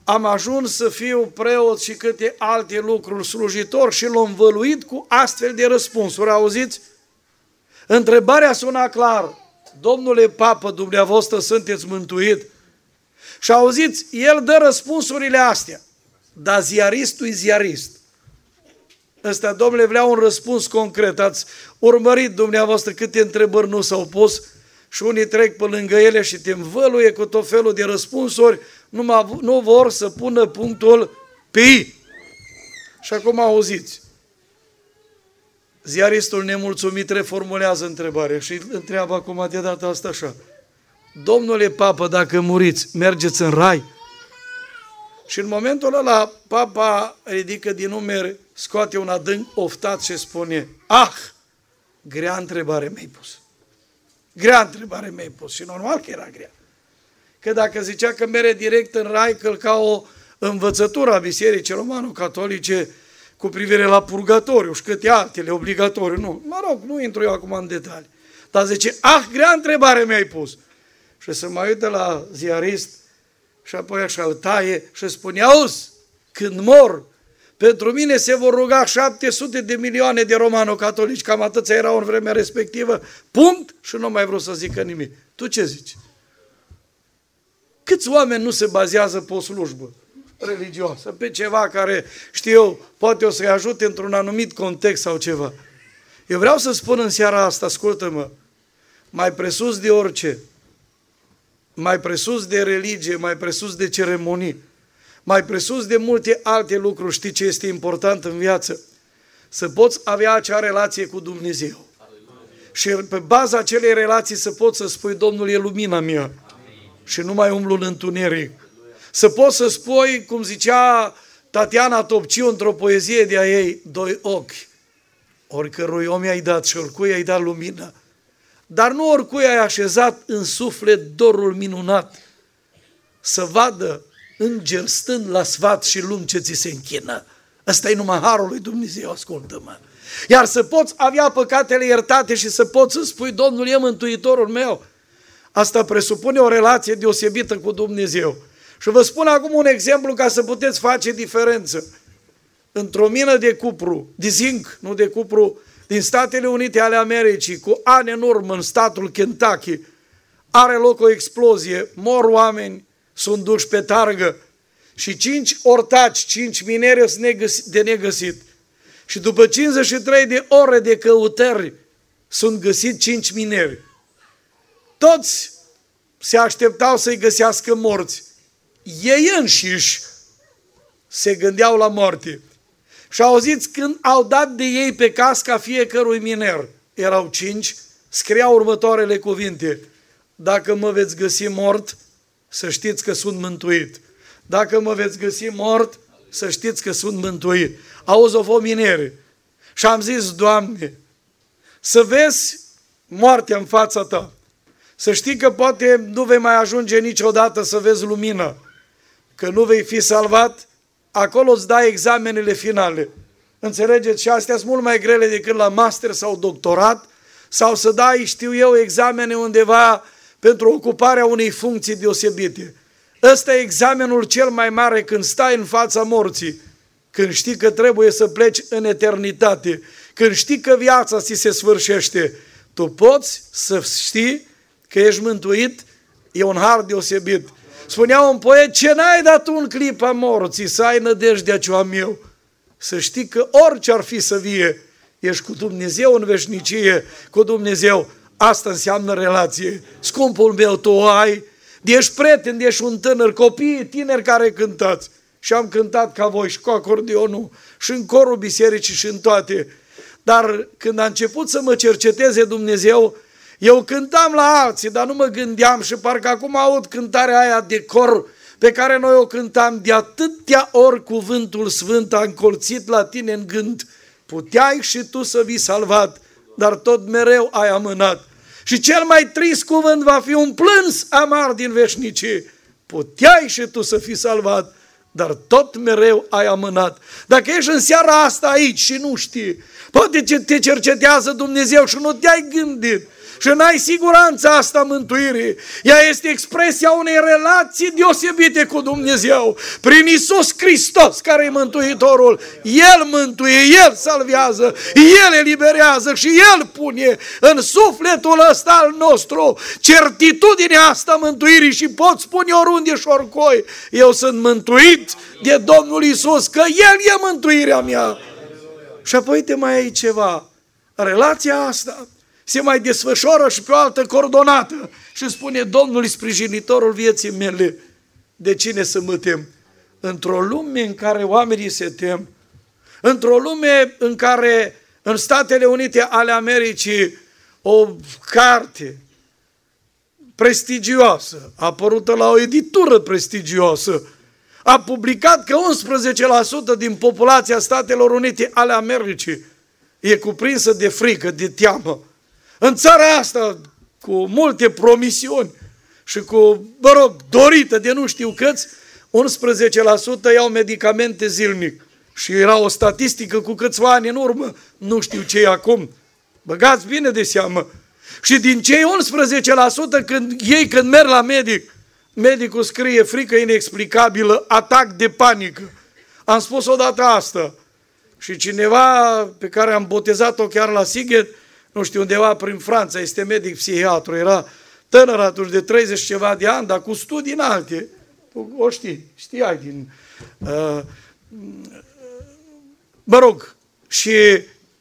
am ajuns să fiu preot și câte alte lucruri, slujitor, și l-am învăluit cu astfel de răspunsuri. Auziți? Întrebarea suna clar: domnule papă, dumneavoastră sunteți mântuit? Și auziți, el dă răspunsurile astea, dar ziaristul e ziarist. Ăsta, domnule, vreau un răspuns concret. Ați urmărit dumneavoastră câte întrebări nu s-au pus și unii trec pe lângă ele și te învăluie cu tot felul de răspunsuri, nu vor să pună punctul pe I. Și acum auziți, ziaristul nemulțumit reformulează întrebarea și întreabă acum de data asta așa: domnule papă, dacă muriți, mergeți în rai? Și în momentul ăla, papa ridică din numeri, scoate un adânc oftat și spune: grea întrebare mi-ai pus. Grea întrebare mi-ai pus. Și normal că era grea. Că dacă zicea că mere direct în rai, călca o învățătură a Bisericii Romano-Catolice cu privire la purgatoriu și câte altele, obligatoriu. Nu, mă rog, nu intru eu acum în detalii. Dar zice: grea întrebare mi-ai pus. Și se mai uită la ziarist și apoi așa îl taie și spune: auzi, când mor, pentru mine se vor ruga 700 de milioane de romano-catolici, cam atâția erau în vremea respectivă, punct, și nu mai vreau să zică nimic. Tu ce zici? Câți oameni nu se bazează pe o slujbă religioasă, pe ceva care, știu eu, poate o să-i ajute într-un anumit context sau ceva? Eu vreau să spun în seara asta, ascultă-mă, mai presus de orice, mai presus de religie, mai presus de ceremonii, mai presus de multe alte lucruri, știi ce este important în viață? Să poți avea acea relație cu Dumnezeu. Și pe baza acelei relații să poți să spui: Domnul e lumina mea și nu mai umblu în întuneric. Să poți să spui, cum zicea Tatiana Topciu într-o poezie de-a ei: doi ochi, oricărui om i-ai dat și oricui i-ai dat lumină, dar nu oricui ai așezat în suflet dorul minunat, să vadă înger stând la sfat și lumi ce ți se închină. Ăsta e numai harul lui Dumnezeu, ascultă-mă. Iar să poți avea păcatele iertate și să poți să spui: Domnul e mântuitorul meu, asta presupune o relație deosebită cu Dumnezeu. Și vă spun acum un exemplu ca să puteți face diferență. Într-o mină de cupru, de zinc, nu de cupru, din Statele Unite ale Americii, cu ani în urmă, în statul Kentucky, are loc o explozie, mor oameni, sunt duși pe targă și 5 ortaci, 5 mineri sunt de negăsit. Și după 53 de ore de căutări sunt găsiți 5 mineri. Toți se așteptau să-i găsească morți. Ei înșiși se gândeau la moarte. Și auziți, când au dat de ei pe casca fiecărui miner, erau 5, scriau următoarele cuvinte: dacă mă veți găsi mort, să știți că sunt mântuit. Dacă mă veți găsi mort, să știți că sunt mântuit. Auzi, o fost mineri. Și am zis: Doamne, să vezi moartea în fața ta, să știi că poate nu vei mai ajunge niciodată să vezi lumină, că nu vei fi salvat, acolo îți dai examenele finale. Înțelegeți? Și astea sunt mult mai grele decât la master sau doctorat, sau să dai, știu eu, examene undeva pentru ocuparea unei funcții deosebite. Ăsta e examenul cel mai mare când stai în fața morții, când știi că trebuie să pleci în eternitate, când știi că viața ți se sfârșește. Tu poți să știi că ești mântuit, e un har deosebit. Spunea un poet: ce n-ai dat un clip a morții, să ai nădejdea ce am eu. Să știi că orice ar fi să vie, ești cu Dumnezeu în veșnicie, cu Dumnezeu. Asta înseamnă relație. Scumpul meu, tu o ai, ești prieten, ești un tânăr, copiii tineri care cântați. Și am cântat ca voi și cu acordeonul și în corul bisericii și în toate. Dar când a început să mă cerceteze Dumnezeu, eu cântam la alții, dar nu mă gândeam și parcă acum aud cântarea aia de cor pe care noi o cântam: de atâtea ori cuvântul sfânt a încolțit la tine în gând, puteai și tu să vii salvat, dar tot mereu ai amânat. Și cel mai trist cuvânt va fi un plâns amar din veșnicie: puteai și tu să fii salvat, dar tot mereu ai amânat. Dacă ești în seara asta aici și nu știi, poate te cercetează Dumnezeu și nu te-ai gândit Și n-ai siguranța asta mântuirii. Ea este expresia unei relații deosebite cu Dumnezeu. Prin Iisus Hristos, care e Mântuitorul, El mântuie, El salvează, El eliberează și El pune în sufletul ăsta al nostru certitudinea asta mântuirii și pot spune oriunde și oricoi, eu sunt mântuit de Domnul Iisus, că El e mântuirea mea. Și apoi te mai ai ceva. Relația asta se mai desfășoară și pe o altă coordonată și spune Domnul sprijinitorul vieții mele. De cine să mă tem? Într-o lume în care oamenii se tem, într-o lume în care în Statele Unite ale Americii o carte prestigioasă, apărută la o editură prestigioasă, a publicat că 11% din populația Statelor Unite ale Americii e cuprinsă de frică, de teamă. În țara asta, cu multe promisiuni și cu, dorită de nu știu câți, 11% iau medicamente zilnic. Și era o statistică cu câțiva ani în urmă, nu știu ce e acum. Băgați bine de seamă. Și din cei 11% când merg la medic, medicul scrie frică inexplicabilă, atac de panică. Am spus odată asta. Și cineva pe care am botezat-o chiar la Sighet, nu știu, undeva prin Franța, este medic psihiatru, era tânăr atunci de 30 ceva de ani, dar cu studii înalte. Tu o știai din... și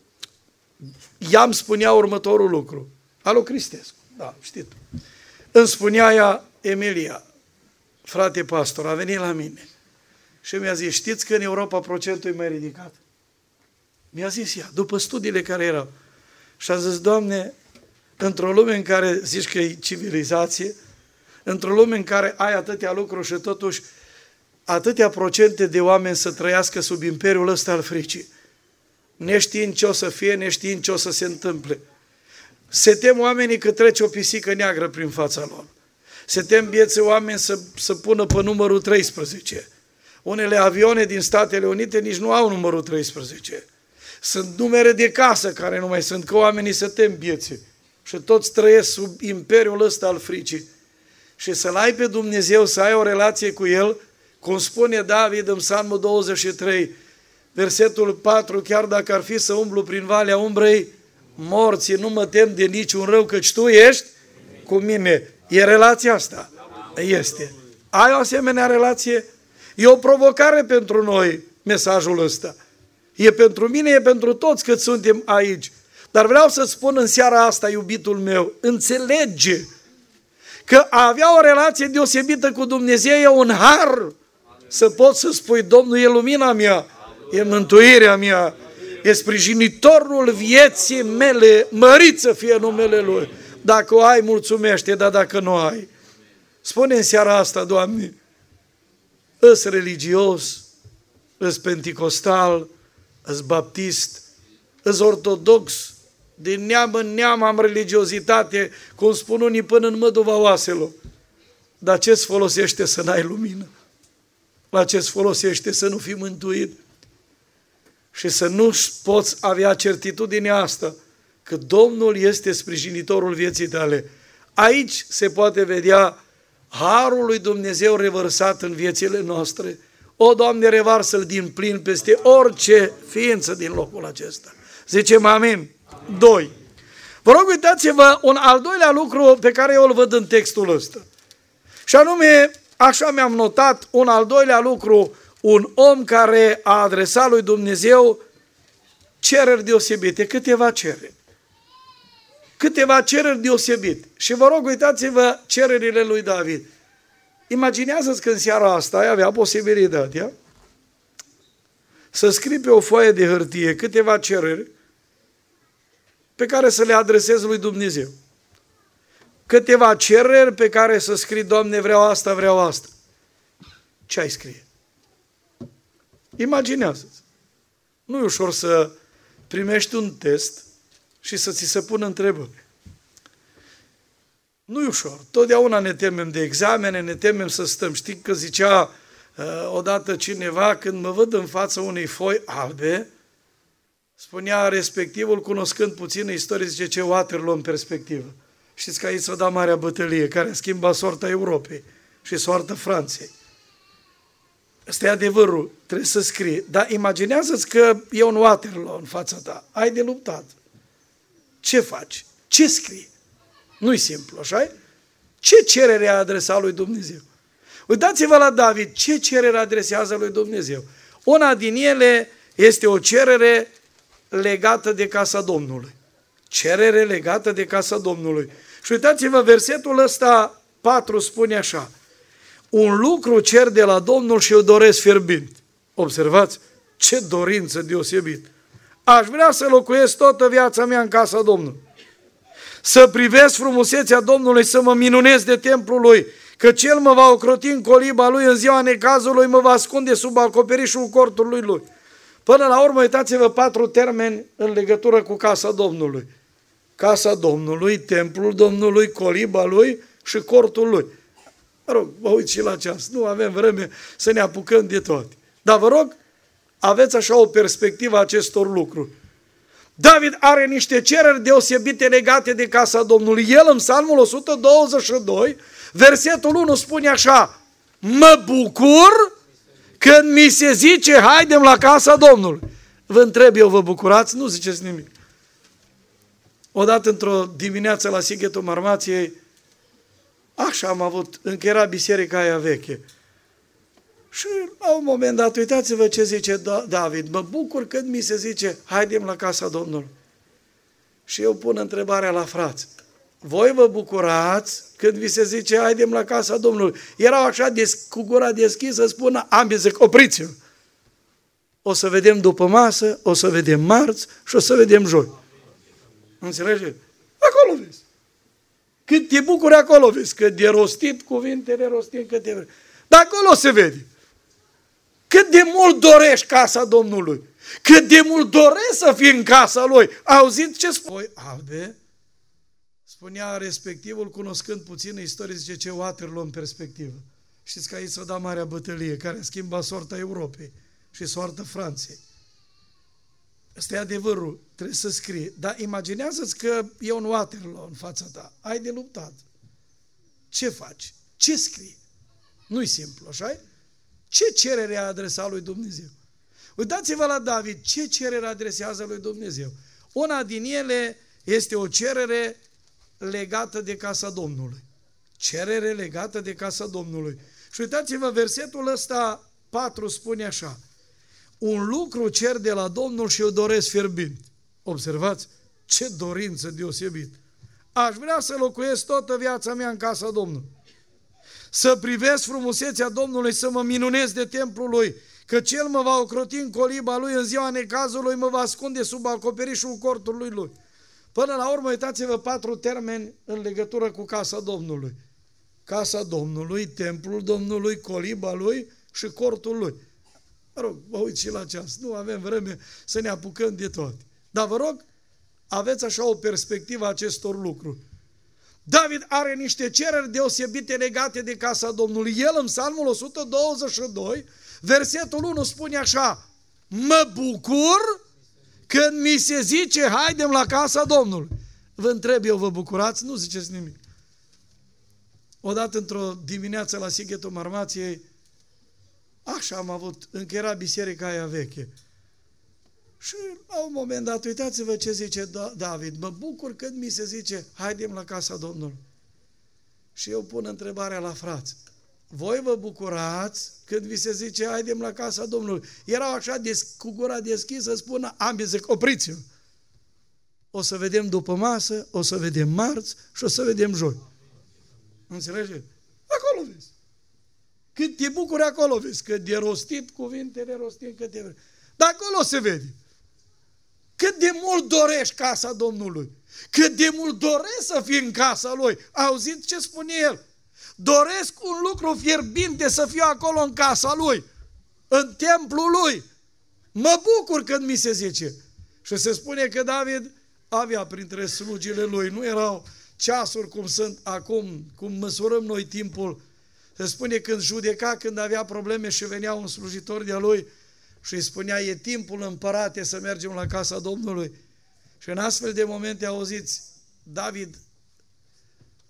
ea îmi spunea următorul lucru. Alo Cristescu, da, știi tu. Îmi spunea ea, Emilia, frate pastor, a venit la mine și mi-a zis, știți că în Europa procentul e mai ridicat? Mi-a zis ea, după studiile care erau. Și a zis, Doamne, într-o lume în care zici că e civilizație, într-o lume în care ai atâtea lucruri și totuși atâtea procente de oameni să trăiască sub imperiul ăsta al fricii, neștiind ce o să fie, neștiind ce o să se întâmple. Se tem oamenii că trece o pisică neagră prin fața lor. Se tem vieții oameni să pună pe numărul 13. Unele avioane din Statele Unite nici nu au numărul 13. Sunt numere de casă care nu mai sunt, că oamenii se tem vieții. Și toți trăiesc sub imperiul ăsta al fricii. Și să-L ai pe Dumnezeu, să ai o relație cu El, cum spune David în Psalmul 23, versetul 4, chiar dacă ar fi să umblu prin valea umbrei morții, nu mă tem de niciun rău, căci Tu ești cu mine. E relația asta? Este. Ai o asemenea relație? E o provocare pentru noi, mesajul ăsta. E pentru mine, e pentru toți cât suntem aici. Dar vreau să spun în seara asta, iubitul meu, înțelege că a avea o relație deosebită cu Dumnezeu e un har. Să poți să spui, Domnul e lumina mea, e mântuirea mea, e sprijinitorul vieții mele, mărit să fie numele Lui. Dacă o ai, mulțumește, dar dacă nu ai, spune în seara asta, Doamne, îs religios, îs penticostal, îs baptist, îs ortodox, din neam în neam am religiozitate, cum spun unii, până în măduva oaselor. Dar ce-ți folosește să n-ai lumină? La ce-ți folosește să nu fii mântuit? Și să nu poți avea certitudinea asta, că Domnul este sprijinitorul vieții tale. Aici se poate vedea harul lui Dumnezeu revărsat în viețile noastre. O, Doamne, revarsă-l din plin peste orice ființă din locul acesta. Zicem amin. 2. Vă rog, uitați-vă un al doilea lucru pe care eu îl văd în textul ăsta. Și anume, așa mi-am notat, un al doilea lucru, un om care a adresat lui Dumnezeu cereri deosebite, câteva cereri. Câteva cereri deosebite. Și vă rog, uitați-vă cererile lui David. Imaginează-ți că în seara asta ai avea posibilitatea să scrii pe o foaie de hârtie câteva cereri pe care să le adresezi lui Dumnezeu. Câteva cereri pe care să scrii, Doamne, vreau asta, vreau asta. Ce ai scrie? Imaginează-ți. Nu e ușor să primești un test și să ți se pună întrebări. Nu e ușor. Totdeauna ne temem de examene, ne temem să stăm. Știi că zicea odată cineva, când mă văd în fața unei foi albe, spunea respectivul, cunoscând puțin istorie, zice, ce Waterloo în perspectivă. Știți că aici s-a dat marea bătălie care a schimbat soarta Europei și soarta Franței. Ăsta e adevărul, trebuie să scrie. Dar imaginează-ți că e un Waterloo în fața ta. Ai de luptat. Ce faci? Ce scrii? Nu-i simplu, așa? Ce cerere a adresat lui Dumnezeu? Uitați-vă la David, ce cerere adresează lui Dumnezeu. Una din ele este o cerere legată de casa Domnului. Cerere legată de casa Domnului. Și uitați-vă, versetul ăsta 4 spune așa: un lucru cer de la Domnul și eu doresc fierbint. Observați, ce dorință deosebit. Aș vrea să locuiesc toată viața mea în casa Domnului. Să privesc frumusețea Domnului, să mă minunez de templul Lui, că Cel mă va ocroti în coliba Lui, în ziua necazului mă va ascunde sub acoperișul cortului Lui. Până la urmă, uitați-vă 4 termeni în legătură cu casa Domnului. Casa Domnului, templul Domnului, coliba Lui și cortul Lui. Mă rog, vă uit și la ceas, nu avem vreme să ne apucăm de toate. Dar vă rog, aveți așa o perspectivă a acestor lucruri. David are niște cereri deosebite legate de casa Domnului. El în Psalmul 122, versetul 1 spune așa: mă bucur când mi se zice haidem la casa Domnului. Vă întreb eu, vă bucurați? Nu ziceți nimic. Odată într-o dimineață la Sighetul Marmației, așa am avut, încă era biserica aia veche. Și la un moment dat, uitați-vă ce zice David: mă bucur când mi se zice haidem la casa Domnului. Și eu pun întrebarea la frați: voi vă bucurați când vi se zice haidem la casa Domnului? Erau așa cu gura deschisă, spună ambii, zic opriți-vă. O să vedem după masă, o să vedem marți și o să vedem joi. Înțelegeți? Acolo vezi. Cât te bucuri, acolo vezi. Că de rostit cuvintele rostim câte vrei. Dar acolo se vede. Cât de mult dorești casa Domnului. Cât de mult dorești să fii în casa Lui. Auziți ce spune? Albe, spunea respectivul, cunoscând puțin istorie, zice ce Waterloo în perspectivă. Știți că aici s-a dat marea bătălie care a schimbat soarta Europei și soarta Franței. Ăsta e adevărul, trebuie să scrie. Dar imaginează-ți că e un Waterloo în fața ta. Ai de luptat. Ce faci? Ce scrii? Nu-i simplu, așa? Ce cerere a adresat lui Dumnezeu? Uitați-vă la David, ce cerere adresează lui Dumnezeu. Una din ele este o cerere legată de casa Domnului. Cerere legată de casa Domnului. Și uitați-vă, versetul ăsta 4 spune așa: un lucru cer de la Domnul și eu doresc fierbint. Observați, ce dorință deosebit. Aș vrea să locuiesc toată viața mea în casa Domnului. Să privesc frumusețea Domnului, să mă minunez de templul Lui, că Cel mă va ocroti în coliba Lui, în ziua necazului mă va ascunde sub acoperișul cortului Lui. Până la urmă, uitați-vă 4 termeni în legătură cu casa Domnului. Casa Domnului, templul Domnului, coliba Lui și cortul Lui. Mă rog, vă uit și la ceas, nu avem vreme să ne apucăm de toate. Dar vă rog, aveți așa o perspectivă a acestor lucruri. David are niște cereri deosebite legate de casa Domnului. El în Psalmul 122, versetul 1 spune așa: mă bucur când mi se zice haidem la casa Domnului. Vă întreb eu, vă bucurați? Nu ziceți nimic. Odată într-o dimineață la Sighetul Marmației, așa am avut, încă era biserica aia veche. Și la un moment dat, uitați-vă ce zice David: mă bucur când mi se zice haidem la casa Domnului. Și eu pun întrebarea la frați: voi vă bucurați când vi se zice haidem la casa Domnului? Erau așa cu gura deschisă, spună ambii, zic opriți-vă. O să vedem după masă, o să vedem marți și o să vedem joi. Înțelegeți? Acolo vezi. Cât te bucuri, acolo vezi. Că de rostit cuvintele rostim câte vrei. Dar acolo se vede. Cât de mult dorești casa Domnului. Cât de mult dorești să fii în casa Lui. Auziți ce spune El? Doresc un lucru fierbinte, să fiu acolo în casa Lui. În templul Lui. Mă bucur când mi se zice. Și se spune că David avea printre slugile lui. Nu erau ceasuri cum sunt acum, cum măsurăm noi timpul. Se spune când judeca, când avea probleme și venea un slujitor de-a lui și îi spunea: e timpul, împărate, să mergem la casa Domnului. Și în astfel de momente, auziți, David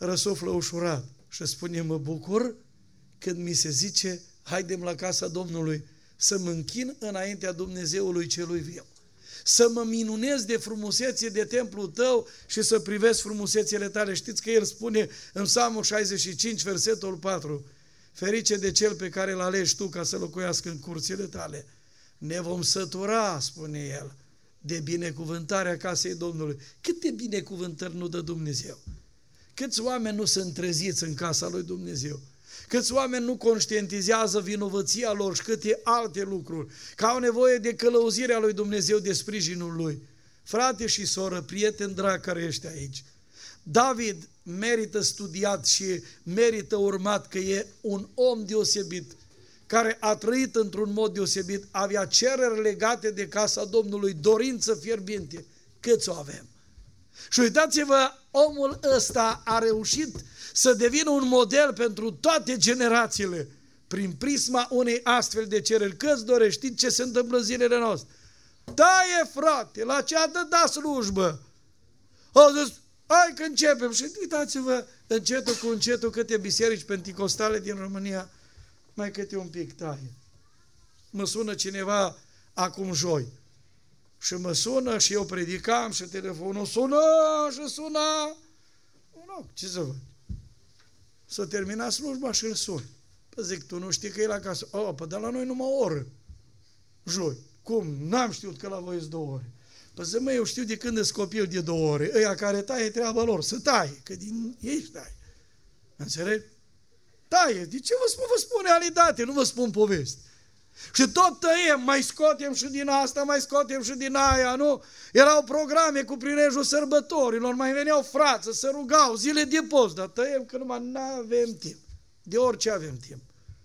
răsuflă ușurat și spune, mă bucur când mi se zice, haidem la casa Domnului să mă închin înaintea Dumnezeului celui viu, să mă minunez de frumusețe de templul tău și să privesc frumusețele tale. Știți că el spune în Psalmul 65, versetul 4, ferice de cel pe care îl alegi tu ca să locuiască în curțile tale. Ne vom sătura, spune el, de binecuvântarea casei Domnului. Câte binecuvântări nu dă Dumnezeu? Câți oameni nu sunt treziți în casa lui Dumnezeu? Câți oameni nu conștientizează vinovăția lor și câte alte lucruri, că au nevoie de călăuzirea lui Dumnezeu, de sprijinul lui. Frate și soră, prieten drag care ești aici, David merită studiat și merită urmat, că e un om deosebit, care a trăit într-un mod deosebit, avea cereri legate de casa Domnului, dorință fierbinte. Câți o avem? Și uitați-vă, omul ăsta a reușit să devină un model pentru toate generațiile, prin prisma unei astfel de cereri. Câți dorești? Știți ce se întâmplă în zilele noastre? Taie, frate, la ce a dat slujbă? Au zis, hai că începem. Și uitați-vă, încetul cu încetul, câte biserici penticostale din România, mai câte un pic taie. Mă sună cineva acum joi și mă sună și eu predicam și telefonul sună și suna. Nu, ce să văd? Să termina slujba și îl sun. Păi zic, tu nu știi că e la casă? Păi dar la noi numai o oră. Joi. Cum? N-am știut că la voi sunt 2 ore. Păi zic, eu știu de când îți copil de 2 ore. Ăia care taie treaba lor, să taie, că din ei taie. Înțelegi? Taie. De ce vă spun realitate, nu vă spun povesti. Și tot tăiem, mai scoatem și din asta, mai scoatem și din aia, nu? Erau programe cu prilejul sărbătorilor, mai veneau frați, se rugau, zile de post, dar tăiem că numai n-avem timp. De orice avem timp.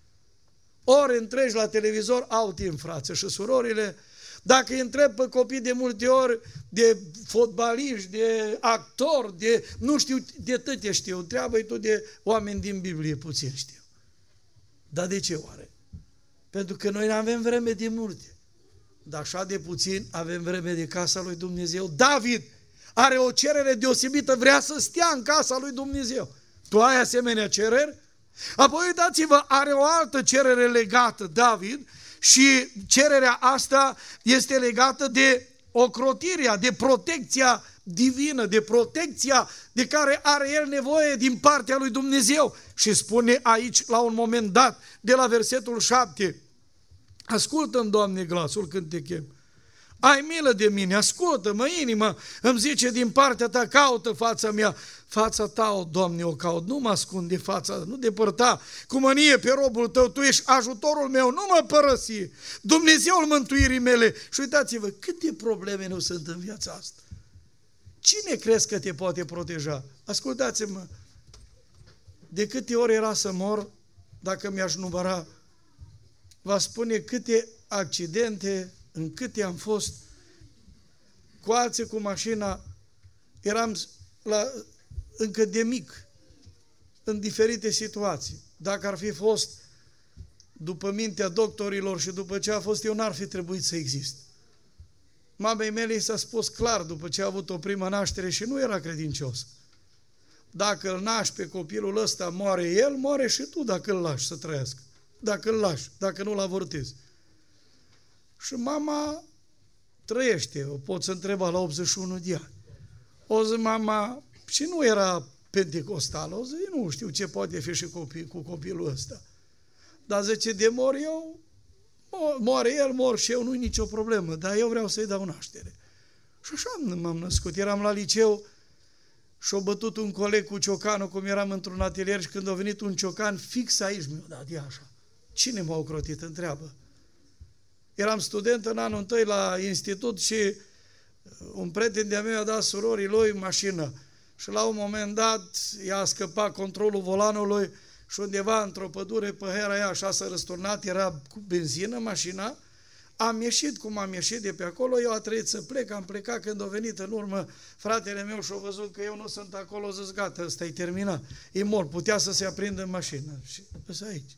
Ore întregi la televizor au timp, frață și surorile. Dacă îi întreb pe copii de multe ori, de fotbaliști, de actori, de nu știu, de tăte știu, întreabă-i tu de oameni din Biblie, puțin știu. Dar de ce oare? Pentru că noi nu avem vreme de multe, dar așa de puțin avem vreme de casa lui Dumnezeu. David are o cerere deosebită, vrea să stea în casa lui Dumnezeu. Tu ai asemenea cereri? Apoi uitați-vă, are o altă cerere legată David și cererea asta este legată de ocrotirea, de protecția divină, de protecția de care are el nevoie din partea lui Dumnezeu. Și spune aici, la un moment dat, de la versetul 7, ascultă-mi, Doamne, glasul când te chem. Ai milă de mine, ascultă-mă, inima îmi zice din partea ta, caută fața mea. Fața ta, o Doamne, o caut, nu mă ascund de fața, nu depărta cu mânie pe robul tău, tu ești ajutorul meu, nu mă părăsi, Dumnezeul mântuirii mele. Și uitați-vă, câte probleme nu sunt în viața asta. Cine crezi că te poate proteja? Ascultați-mă, de câte ori era să mor, dacă mi-aș număra, va spune câte accidente, în câte am fost, cu alții cu mașina, eram încă de mic, în diferite situații. Dacă ar fi fost după mintea doctorilor și după ce a fost eu, n-ar fi trebuit să exist. Mamei mele i s-a spus clar după ce a avut o primă naștere și nu era credincios. Dacă îl naști pe copilul ăsta, moare el, moare și tu dacă îl lași să trăiască. Dacă îl lași, dacă nu-l avortezi. Și mama trăiește, o poți întreba la 81 de ani. O zi mama, și nu era pentecostală, o zi, nu știu ce poate fi și cu copilul ăsta. Dar zice, de mor eu, moare el, mor și eu, nu-i nicio problemă, dar eu vreau să-i dau naștere. Și așa m-am născut, eram la liceu și a bătut un coleg cu ciocanul, cum eram într-un atelier, și când a venit un ciocan, fix aici mi-a dat, e așa. Cine m-a ocrotit? Întreabă. Eram student în anul 1 la institut și un prieten de-a meu a dat surorii lui mașină. Și la un moment dat i-a scăpat controlul volanului și undeva într-o pădure păhera aia așa s-a răsturnat, era cu benzină mașina. Am ieșit cum am ieșit de pe acolo, eu a trebuit să plec, am plecat, când a venit în urmă fratele meu și a văzut că eu nu sunt acolo, zis, gata, ăsta e terminat, e mort, putea să se aprindă în mașină. Și ăsta aici.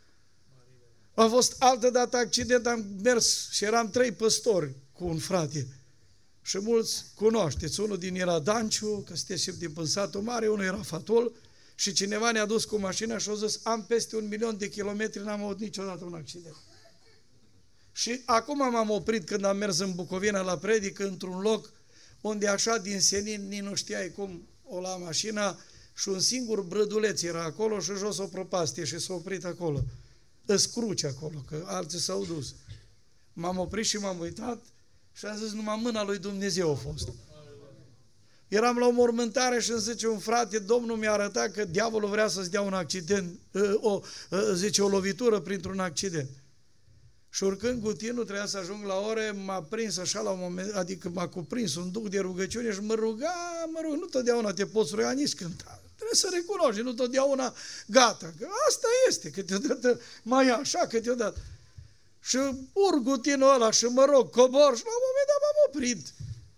A fost altă dată accident, am mers și eram 3 păstori cu un frate. Și mulți cunoașteți, unul din era Danciu, că sunteți și din Satul Mare, unul era Fatul Și cineva ne-a dus cu mașina și a zis, am peste 1.000.000 de kilometri, n-am avut niciodată un accident. Și acum m-am oprit când am mers în Bucovina la predică, într-un loc unde așa din senin nici nu știai cum o lua mașina și un singur brăduleț era acolo și jos o prăpastie și s-a oprit acolo. Îs cruci acolo, că alții s-au dus. M-am oprit și m-am uitat și am zis, numai mâna lui Dumnezeu a fost. Eram la o mormântare și îmi zice un frate, Domnul mi-a arătat că diavolul vrea să-ți dea un accident, o lovitură printr-un accident. Și urcând cu tinul, trebuia să ajung la ore, m-a prins așa la un moment, adică m-a cuprins un duc de rugăciune și mă ruga, nu totdeauna te poți ruga, nici cânta. Trebuie să recunoști, nu totdeauna gata, că asta este, câteodată mai așa, câteodată. Și urc cu tinul ăla și mă rog, cobor și la un moment dat m-am oprit.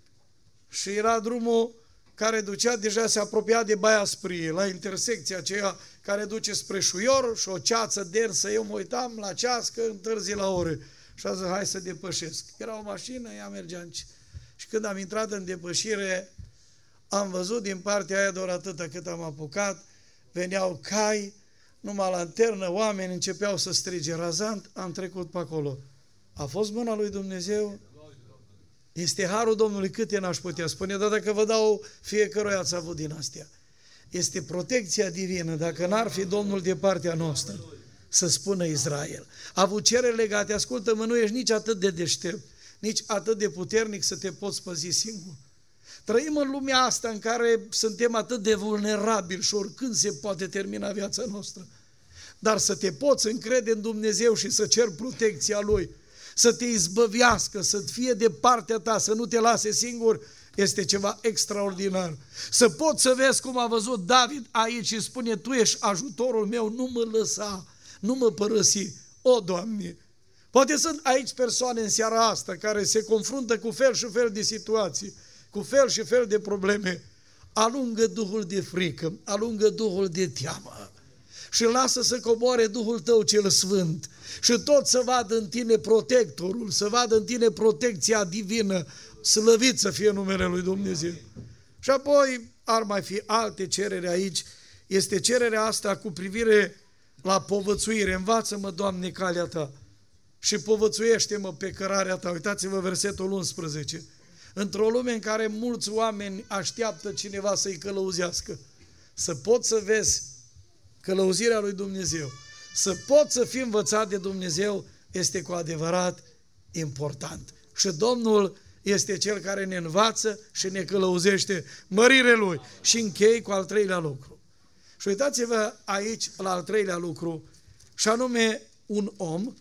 Și era drumul care ducea, deja se apropia de Baia Sprie, la intersecția aceea care duce spre Șuior și o ceață dersă, eu mă uitam la ceas că întârzi la ore. Și a zis, hai să depășesc. Era o mașină, ea mergea și când am intrat în depășire, am văzut din partea aia doar atâta cât am apucat, veneau cai, numai lanternă, oameni începeau să strige razant, am trecut pe acolo. A fost mâna lui Dumnezeu? Este harul Domnului, câte n-aș putea spune, dar dacă vă dau fiecăruia ați avut din astea. Este protecția divină, dacă n-ar fi Domnul de partea noastră, să spună Israel. A avut cereri legate, ascultă-mă, nu ești nici atât de deștept, nici atât de puternic să te poți păzi singur. Trăim în lumea asta în care suntem atât de vulnerabili și oricând se poate termina viața noastră. Dar să te poți încrede în Dumnezeu și să ceri protecția Lui, să te izbăvească, să fie de partea ta, să nu te lase singur, este ceva extraordinar. Să poți să vezi cum a văzut David aici și spune, Tu ești ajutorul meu, nu mă lăsa, nu mă părăsi. O, Doamne! Poate sunt aici persoane în seara asta care se confruntă cu fel și fel de situații, cu fel și fel de probleme. Alungă Duhul de frică, alungă Duhul de teamă și lasă să coboare Duhul tău cel Sfânt și tot să vadă în tine protectorul, să vadă în tine protecția divină, slăvit să fie numele lui Dumnezeu. Și apoi ar mai fi alte cereri aici, este cererea asta cu privire la povățuire. Învață-mă, Doamne, calea ta și povățuiește-mă pe cărarea ta. Uitați-vă versetul 11. Într-o lume în care mulți oameni așteaptă cineva să-i călăuzească, să poți să vezi călăuzirea lui Dumnezeu, să poți să fii învățat de Dumnezeu, este cu adevărat important. Și Domnul este Cel care ne învață și ne călăuzește, mărire Lui. Și închei cu al treilea lucru. Și uitați-vă aici la al treilea lucru, și anume un om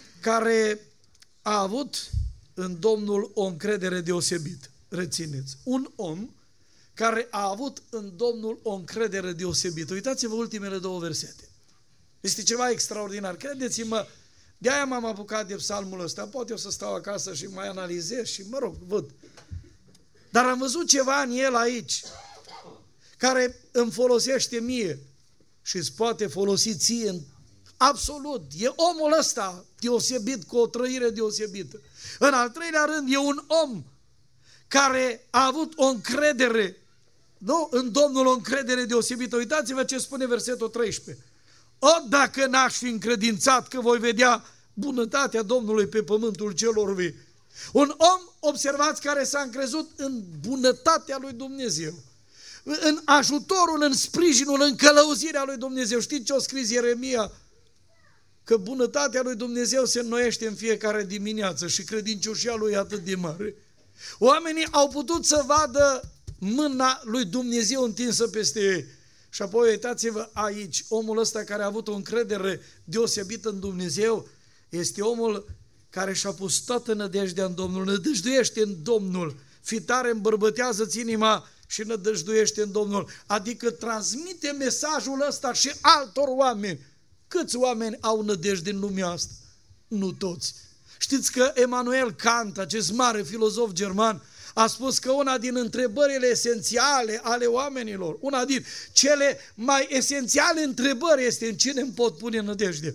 care a avut în Domnul o încredere deosebită. Rețineți, un om care a avut în Domnul o încredere deosebită. Uitați-vă ultimele două versete. Este ceva extraordinar. Credeți-mă, de-aia m-am apucat de psalmul ăsta. Poate eu să stau acasă și mai analizez și, mă rog, văd. Dar am văzut ceva în el aici, care îmi folosește mie și îți poate folosi ție absolut. E omul ăsta deosebit, cu o trăire deosebită. În al treilea rând, e un om care a avut o încredere, nu? În Domnul o încredere deosebită. Uitați-vă ce spune versetul 13. O, dacă n-aș fi încredințat că voi vedea bunătatea Domnului pe pământul celor vii. Un om, observați, care s-a încrezut în bunătatea lui Dumnezeu, în ajutorul, în sprijinul, în călăuzirea lui Dumnezeu. Știți ce a scris Ieremia? Că bunătatea lui Dumnezeu se înnoiește în fiecare dimineață și credincioșia lui e atât de mare. Oamenii au putut să vadă mâna lui Dumnezeu întinsă peste ei. Și apoi uitați-vă aici, omul ăsta care a avut o încredere deosebită în Dumnezeu, este omul care și-a pus toată nădejdea în Domnul, nădăjduiește în Domnul, fii tare, îmbărbătează-ți inima și nădăjduiește în Domnul, adică transmite mesajul ăsta și altor oameni. Câți oameni au nădejde în lumea asta? Nu toți. Știți că Immanuel Kant, acest mare filozof german, a spus că una din întrebările esențiale ale oamenilor, una din cele mai esențiale întrebări este în cine îmi pot pune nădejde.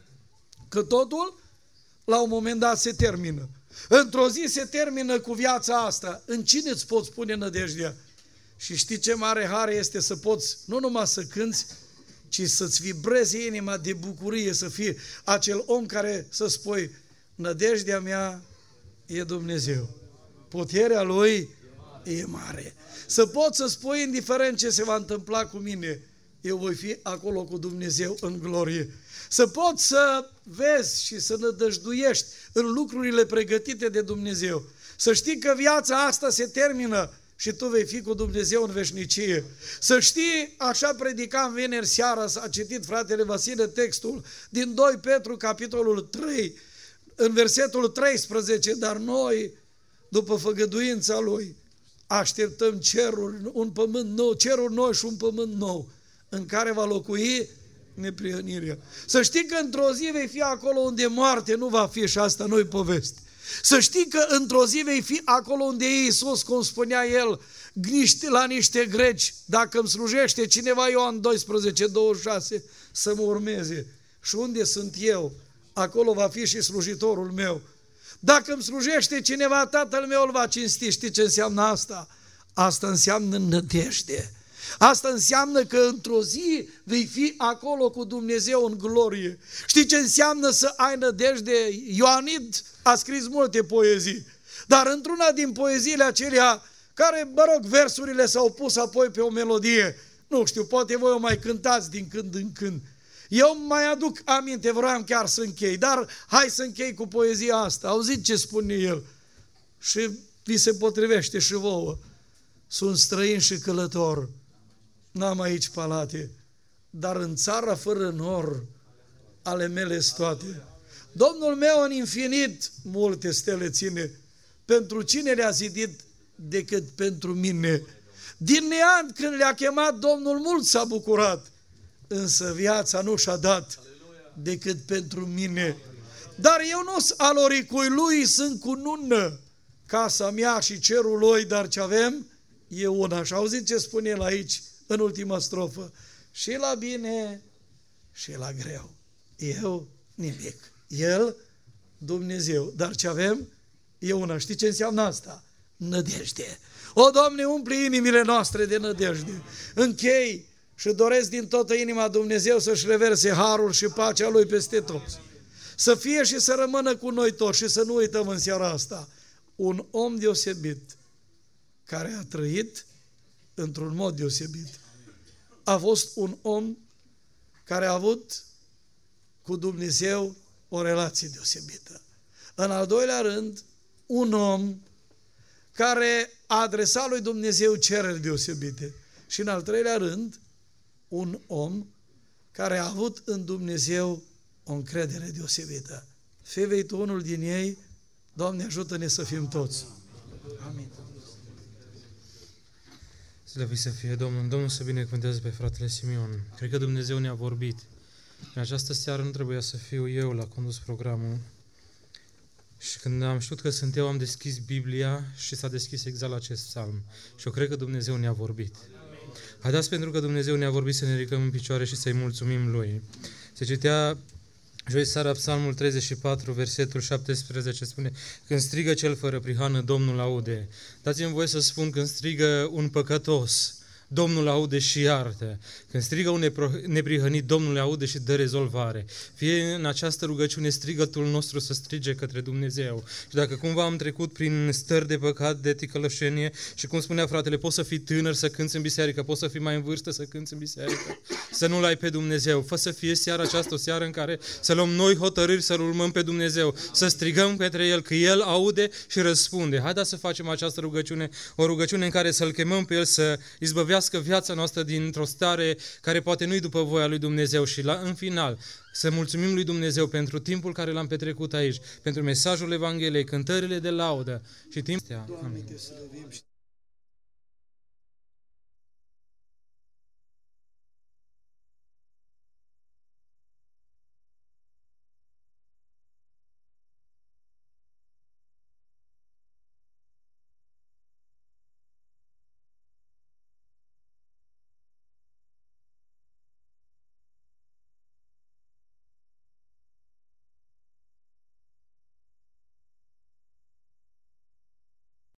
Că totul, la un moment dat, se termină. Într-o zi se termină cu viața asta. În cine îți poți pune nădejdea? Și știi ce mare har este să poți nu numai să cânți, ci să-ți vibreze inima de bucurie, să fii acel om care să spui, nădejdea mea e Dumnezeu. Puterea Lui e mare. Să poți să spui, indiferent ce se va întâmpla cu mine, eu voi fi acolo cu Dumnezeu în glorie. Să poți să vezi și să nădăjduiești în lucrurile pregătite de Dumnezeu. Să știi că viața asta se termină și tu vei fi cu Dumnezeu în veșnicie. Să știi, așa predicam vineri seara, s-a citit fratele Vasile textul din 2 Petru, capitolul 3, în versetul 13, dar noi, după făgăduința Lui, așteptăm cerul, un pământ nou, cerul nou și un pământ nou, în care va locui neprihănirea. Să știi că într-o zi vei fi acolo unde moarte nu va fi și asta nu-i poveste. Să știi că într-o zi vei fi acolo unde e Iisus, cum spunea El, la niște greci, dacă îmi slujește cineva, Ioan 12:26, să mă urmeze. Și unde sunt eu, acolo va fi și slujitorul meu. Dacă îmi slujește cineva, Tatăl meu îl va cinsti. Știi ce înseamnă asta? Asta înseamnă nădejde. Asta înseamnă că într-o zi vei fi acolo cu Dumnezeu în glorie. Știi ce înseamnă să ai nădejde? Ioanid a scris multe poezii, dar într-una din poeziile acelea, care, versurile s-au pus apoi pe o melodie, nu știu, poate voi o mai cântați din când în când. Eu mai aduc aminte, vroiam chiar să închei, dar hai să închei cu poezia asta. Auziți ce spune el? Și vi se potrivește și vouă. Sunt străin și călător, n-am aici palate, dar în țara fără nor ale mele toate. Domnul meu în infinit multe stele ține, pentru cine le-a zidit decât pentru mine? Din neant când le-a chemat Domnul mult s-a bucurat, însă viața nu și-a dat decât pentru mine. Dar eu nu-s al oricui lui, sunt cu nună, casa mea și cerul lui, dar ce avem e una. Și auziți ce spune el aici în ultima strofă? Și la bine și la greu. Eu nimic. El, Dumnezeu. Dar ce avem e una. Știi ce înseamnă asta? Nădejde. O, Doamne, umple inimile noastre de nădejde. Închei și doresc din toată inima Dumnezeu să-și reverse harul și pacea Lui peste toți. Să fie și să rămână cu noi toți și să nu uităm în seara asta. Un om deosebit care a trăit într-un mod deosebit. A fost un om care a avut cu Dumnezeu o relație deosebită. În al doilea rând, un om care a adresat lui Dumnezeu cereri deosebite. Și în al treilea rând, un om care a avut în Dumnezeu o încredere deosebită. Fii vei tu unul din ei, Doamne, ajută-ne să fim toți. Amin. Slăvit să fie Domnul. Domnul să binecuvânteze pe fratele Simeon. Cred că Dumnezeu ne-a vorbit. În această seară nu trebuia să fiu eu la condus programul. Și când am știut că sunt eu, am deschis Biblia și s-a deschis exact la acest psalm. Și eu cred că Dumnezeu ne-a vorbit. Haideți, pentru că Dumnezeu ne-a vorbit, să ne ridicăm în picioare și să-i mulțumim Lui. Se citea joi seara Psalmul 34, versetul 17, spune: când strigă cel fără prihană, Domnul aude. Dați-mi voie să spun, când strigă un păcătos, Domnul aude și iartă. Când strigă un neprihănit, Domnul aude și dă rezolvare. Fie în această rugăciune strigătul nostru să strige către Dumnezeu. Și dacă cumva am trecut prin stări de păcat, de ticălășenie, și cum spunea fratele, poți să fii tânăr să cânți în biserică, poți să fii mai în vârstă să cânți în biserică, să nu-L ai pe Dumnezeu. Fă să fie seara aceasta o seară în care să luăm noi hotărâri, să-L urmăm pe Dumnezeu, să strigăm către El, că El aude și răspunde. Haideți să facem această rugăciune, o rugăciune în care să-L chemăm pe El să izbăvească viața noastră dintr-o stare care poate nu-i după voia lui Dumnezeu și în final să mulțumim lui Dumnezeu pentru timpul care l-am petrecut aici, pentru mesajul Evangheliei, cântările de laudă și timpul. Amin.